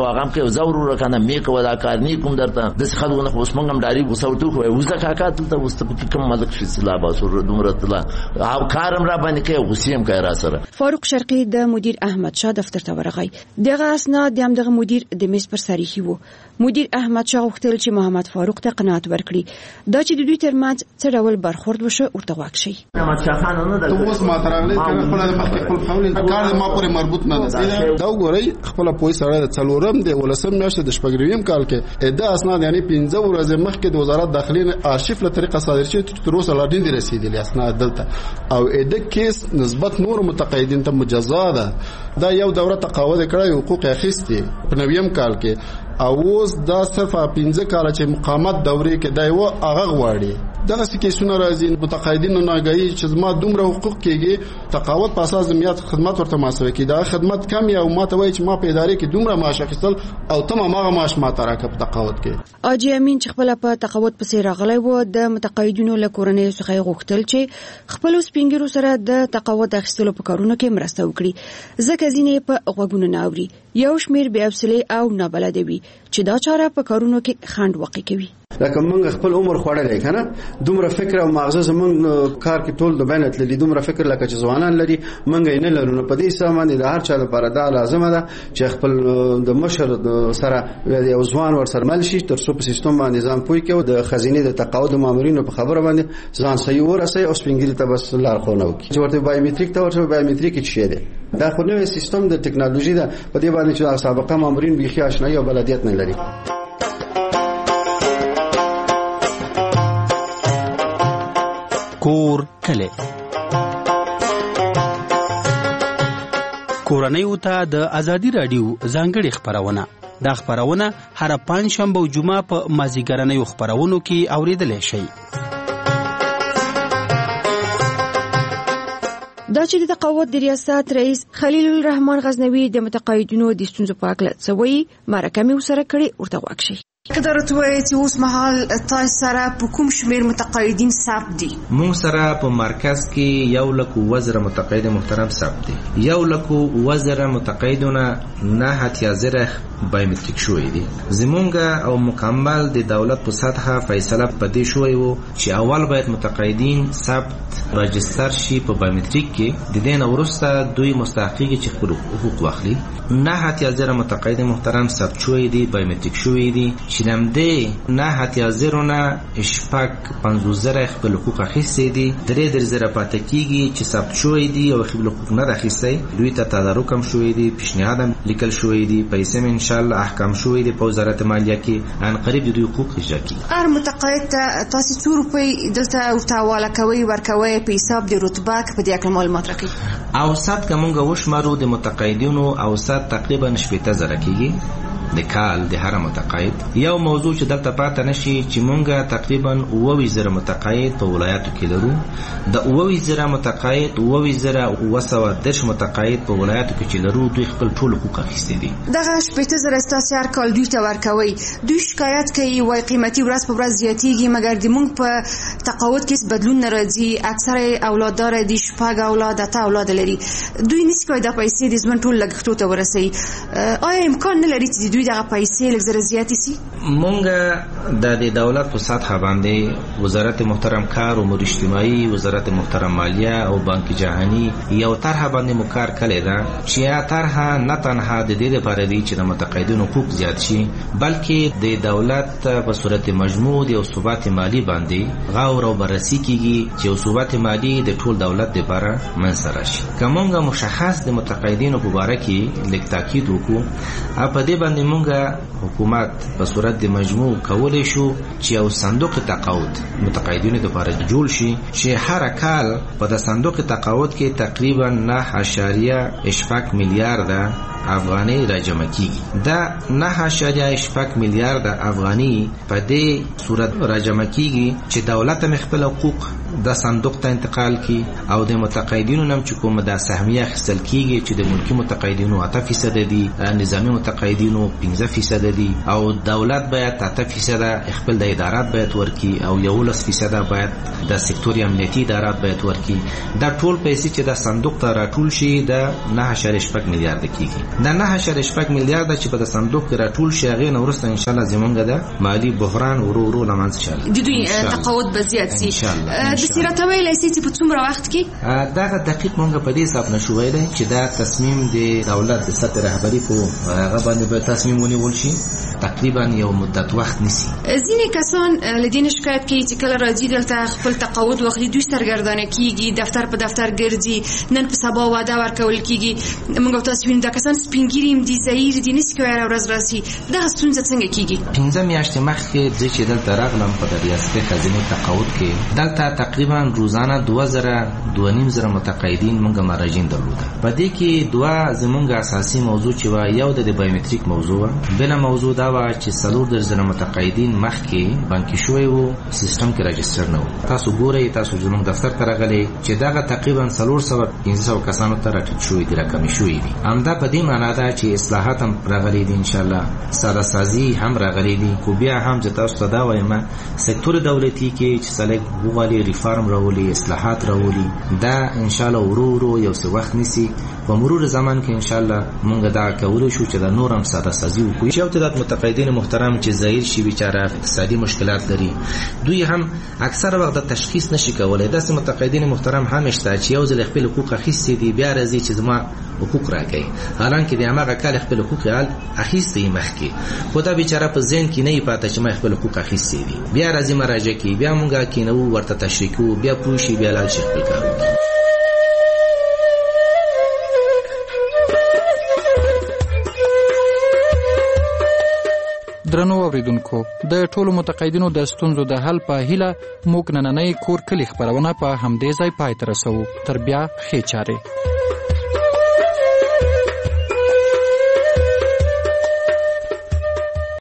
هغه هم کوي زور ورکنه مې کوه دا کار نه کوم درته د خلکو نه اوس موږ هم ډاری وسوټو کوي وزه کاکا ته اوس ته کوم ملک شي سلا باسور دومره تلا او کارم را باندې کوي غسیم کوي را سره. فاروق شرقي د مدیر احمد شاه دفتر ته ورغی. دغه اسناد د همدغه مدیر د میز پر سر ایښي وو. مدیر احمد شاه غوښتل چې محمد فاروق ته قناعت ورکړي دا چې د دوی ترمنځ څه ډول برخورد وشو ورته واک شي. محمد شاه خان نه د اوس ما ترغلي کنه خپل د مخکې خپل قول کار ما پورې مربوط نه ده. دا وګورئ خپل پوي سره د څلورم د ولسم میاشتې د شپږم کال کې دا اسناد یعنی پنځه ورځې مخکې د وزارت داخلي آرشیف له طریقه صادر شوی چې تر اوسه لا نه رسیدلی اسناد دلته او د کیس نسبت نور متقاعدین ته مجزا ده. دا یو دوره تقاعد کړی حقوق اخیستي په نویم کال کې او اوس دا صرفه پنځه کاله چې مقامت دورې کې دی و هغه غواړي. دغه کیسونه راځي متقاعدینو ناګهي چې زما دومره حقوق کېږي تقاعد په اساس د میات خدمات ورته محاسبه کړي. دا خدمت کم یا ما ته وایي چې ما په ادارې کې دومره معاش اخیستل او تمام هغه معاش ما ته راکړه په تقاعد کې. اجي امین چې خپل په تقاعد پسې راغلی و د متقاعدینو له کورنۍ څخه غوښتل چې خپل سپینګرو سره د تقاعد اخیستلو په کارونو کې مرسته وکړي ځکه ځینې په غوږونو نه اوري. یو شمیر بې حوصلې او نابلده وي چې دا چاره په کارونو کې خنډ واقع کوي. لکه موږ خپل عمر خوړلې کنه دومره فکر او مغزه زمونږ کار کې ټول د بینت لري دومره فکر لکه چې ځوانان لري موږ یې نه لرو. په دې سامان د هر چا لپاره دا لازمه ده چې خپل د مشر سره یو ځوان ور سره مل شي تر څو په سیستم باندې ځان پوي کې او د خزینه د تقاعد مامورینو په خبره باندې ځان صحیح ورسي او سپینګری ته بس لار خو نه وکړي چې ورته بایومټریک ته ورته بایومټریک څه دی. دا خو نوې سیستم د ټکنالوژي ده په دې باندې چې سابقه مامورین بيخي آشنایي او بلدیت نه لري. کور کله کورنۍ ته د ازادي رادیو ځانګړي خبرونه دا خبرونه هر پنځ شنبه او جمعه په مازیګرنۍ خبرونو کې اوریدل شي. دا چې د تقاعد د ریاست رئیس خلیل الرحمن غزنوي د متقاعدینو د ستونزو په اړه څه وایي مرکه مې ورسره کړې ورته واک شي. قدرت وایي چې اوس مهال تاسو سره په کوم شمیر متقاعدین ثبت دي؟ مونږ سره په مرکز کې یو لک وزره متقاعد محترم ثبت دي. یو لک وزره متقاعدونه نه هتیا زره بایومټریک شوی دي. زمونږ او مکمل د دولت په سطحه فیصله پدې شوی وو چې اول باید متقاعدین ثبت راجستر شي په بایومټریک کې د دین ورسته دوی مستحقي چې خپل حقوق واخلي. نه هتیا زره متقاعد محترم ثبت شوی دي بایومټریک شوی دي چې نمدې نه هتیا زرونه شپږ پنځوس زره خپل حقوق اخیستي دي. درې درې زره پاتې کیږي چې ثبت شوی دي او خپل حقوق نه اخیستي. دوی ته تدارک هم شوی دي پیشنهاد لیکل شوی دي پیسې ان شاء الله احکام شوی دي په وزارت مالیه کې ان قریب د دوی حقوق اجرا کی. هر متقاعد تاسو څو روپۍ دلته ورتاواله کوي ورکوي په حساب د رتبه په دې اړه معلومات راکړي. اوسط کومه وشمارو د متقاعدینو اوسط تقریبا شپږ زره کیږي د کال د هر متقاعد. یو موضوع چې دلته پاتې نشي چې مونږه تقریبا اووه زره متقاعد په ولایتو کې لرو. د اووه زره متقاعد اووه زره وسوه درش متقاعد په ولایتو کې چې لرو دوی خپل ټول حقوق اخیستي دي. دغه شپږ زره تاسو هر کال دوی ته ورکوي. دوی شکایت کوي وای قیمتي ورځ په ورځ زیاتېږي مګر د مونږ په تقاعد کې بدلون نه راځي. اکثره اولاددار دي شپږ اولاد اته اولاد لري. دوی نشي کوي د پیسې د ځمن ټول لګښتو ته ورسي. آیا امکان نه لري چې دوی دغه پیسې لږ زره زیاتې سي؟ مونږ د دولت په سطح باندې وزارت محترم کار امور اجتماعي وزارت محترم مالیه او بانک جهانی یو طرح باندې مکار کړی دا چې یا طرح نه تنها د دې لپاره دی چې د متقاعدینو حقوق زیات شي بلکې د دولت په صورت مجموع د ثبات مالی باندې غور او بررسي کیږي چې ثبات مالی د ټول دولت لپاره منځ راشي. کومه مشخص د متقاعدینو په اړه کې لیک تاکید وکړو په دې باندې مونږه حکومت په صورت د مجموع کولای شو چې یو صندوق تقاعد متقاعدینو لپاره جوړ شي چې هر کال په د صندوق تقاعد کې تقریبا نه اشاریه شپږ میلیارډ افغاني راجمع کیږي. دا نه اشاریه شپږ میلیارډ افغاني په دې صورت راجمع کیږي چې دولت هم خپل حقوق د صندوق ته انتقال کی او د متقاعدینو نم چې کوم د سهمیه اخیستل کیږي چې د ملکی متقاعدینو اته فیصد دي، نظامی متقاعدینو پنځه فیصد دي او دولت باید اته فیصد خپل د ادارات باید ورکی او یولس فیصد باید د سکتوري امنیتي ادارات باید ورکی. دا ټول پیسې چې د صندوق ته راټول شي د نه اشاریه شپږ میلیارډ کیږي. د نه اشاریه شپږ میلیارډ چې په صندوق کې راټول شي هغه نو ورسته ان شاء الله زمونږ د مالی بحران ورو ورو لمانځ شي. د دوی تقاعد به زیات شي. د سیرت ویلای سي چې په څومره وخت کې دا دقیق مونږ په دې حساب نشو ویلای چې دا تصمیم د دولت د سطح رهبری په هغه باندې به تصمیم ونیول شي. تقریبا یو مدت وخت نسی. ځینې کسان لدین شکایت کوي چې کله راځي دلته خپل تقاعد واخلي دوی سرګردانه کیږي، دفتر په دفتر ګرځي، نن په سبا واده ورکول کیږي. موږ تاسو وینم دا کسان سپینګری هم دي، ظاهر دي، نس کوي ورځ راسي. دا ستونزه څنګه کیږي؟ پنځه میاشتې مخکې د چې دلته راغلم په ریاست خزینه تقاعد کې دلته تقریبا روزانه دوه زره دوه نیم زره متقاعدین موږ مراجعین درلوده. په دې کې دوه زمونږ اساسي موضوع چې و یو د بایومټریک موضوع، بل موضوع دا و چې څلور در زره متقاعدین مخکې بانکي شوی وو، سیستم کې راجستر نه و. تاسو ګورئ، تاسو زمونږ دفتر ته راغلئ چې دغه تقریبا څلور سوه پنځه سوه کسانو ته راټیټ شوي دي، راکمې شوي دي. همدا په دې معنا ده چې اصلاحات هم راغلي دي، انشاءالله ساده سازي هم راغلي دي. خو بیا هم چې تاسو ته دا وایم سکتور دولتي کې چې سلیک وغواړي ریفارم راولي، اصلاحات راولي، دا انشاءالله ورو ورو یو څه وخت نیسي. په مرور زمان کې انشاءالله مونږ دا کولی شو چې دا نور هم ساده سازي وکړو. چې یو تعداد متقاعدین محترم چې ظاهر شي بیچاره اقتصادي مشکلات لري، دوی هم اکثر وخت د تشخیص نشي کولای. داسې متقاعدین محترم هم شته چې یو ځل خپل حقوق اخیستي دي، بیا راځي چې زما حقوق راکړي، حالانکه د هغه کال خپل حقوق حال اخیستي مخکې، خو دا بیچاره په ذهن کې نه پاتې چې ما خپل حقوق اخیستي دي. بیا راځي مراجعه کوي، بیا مونږه کینو ورته تشریح کوو، بیا پوه شي، بیا لاړ شي خپل کار وکړي. درنو اوریدونکو، د ټولو متقاعدینو د ستونزو د حل په هیله موږ نننۍ کور کلی خبرونه په همدې ځای پای ته رسوو. تر بیا ښې چارې.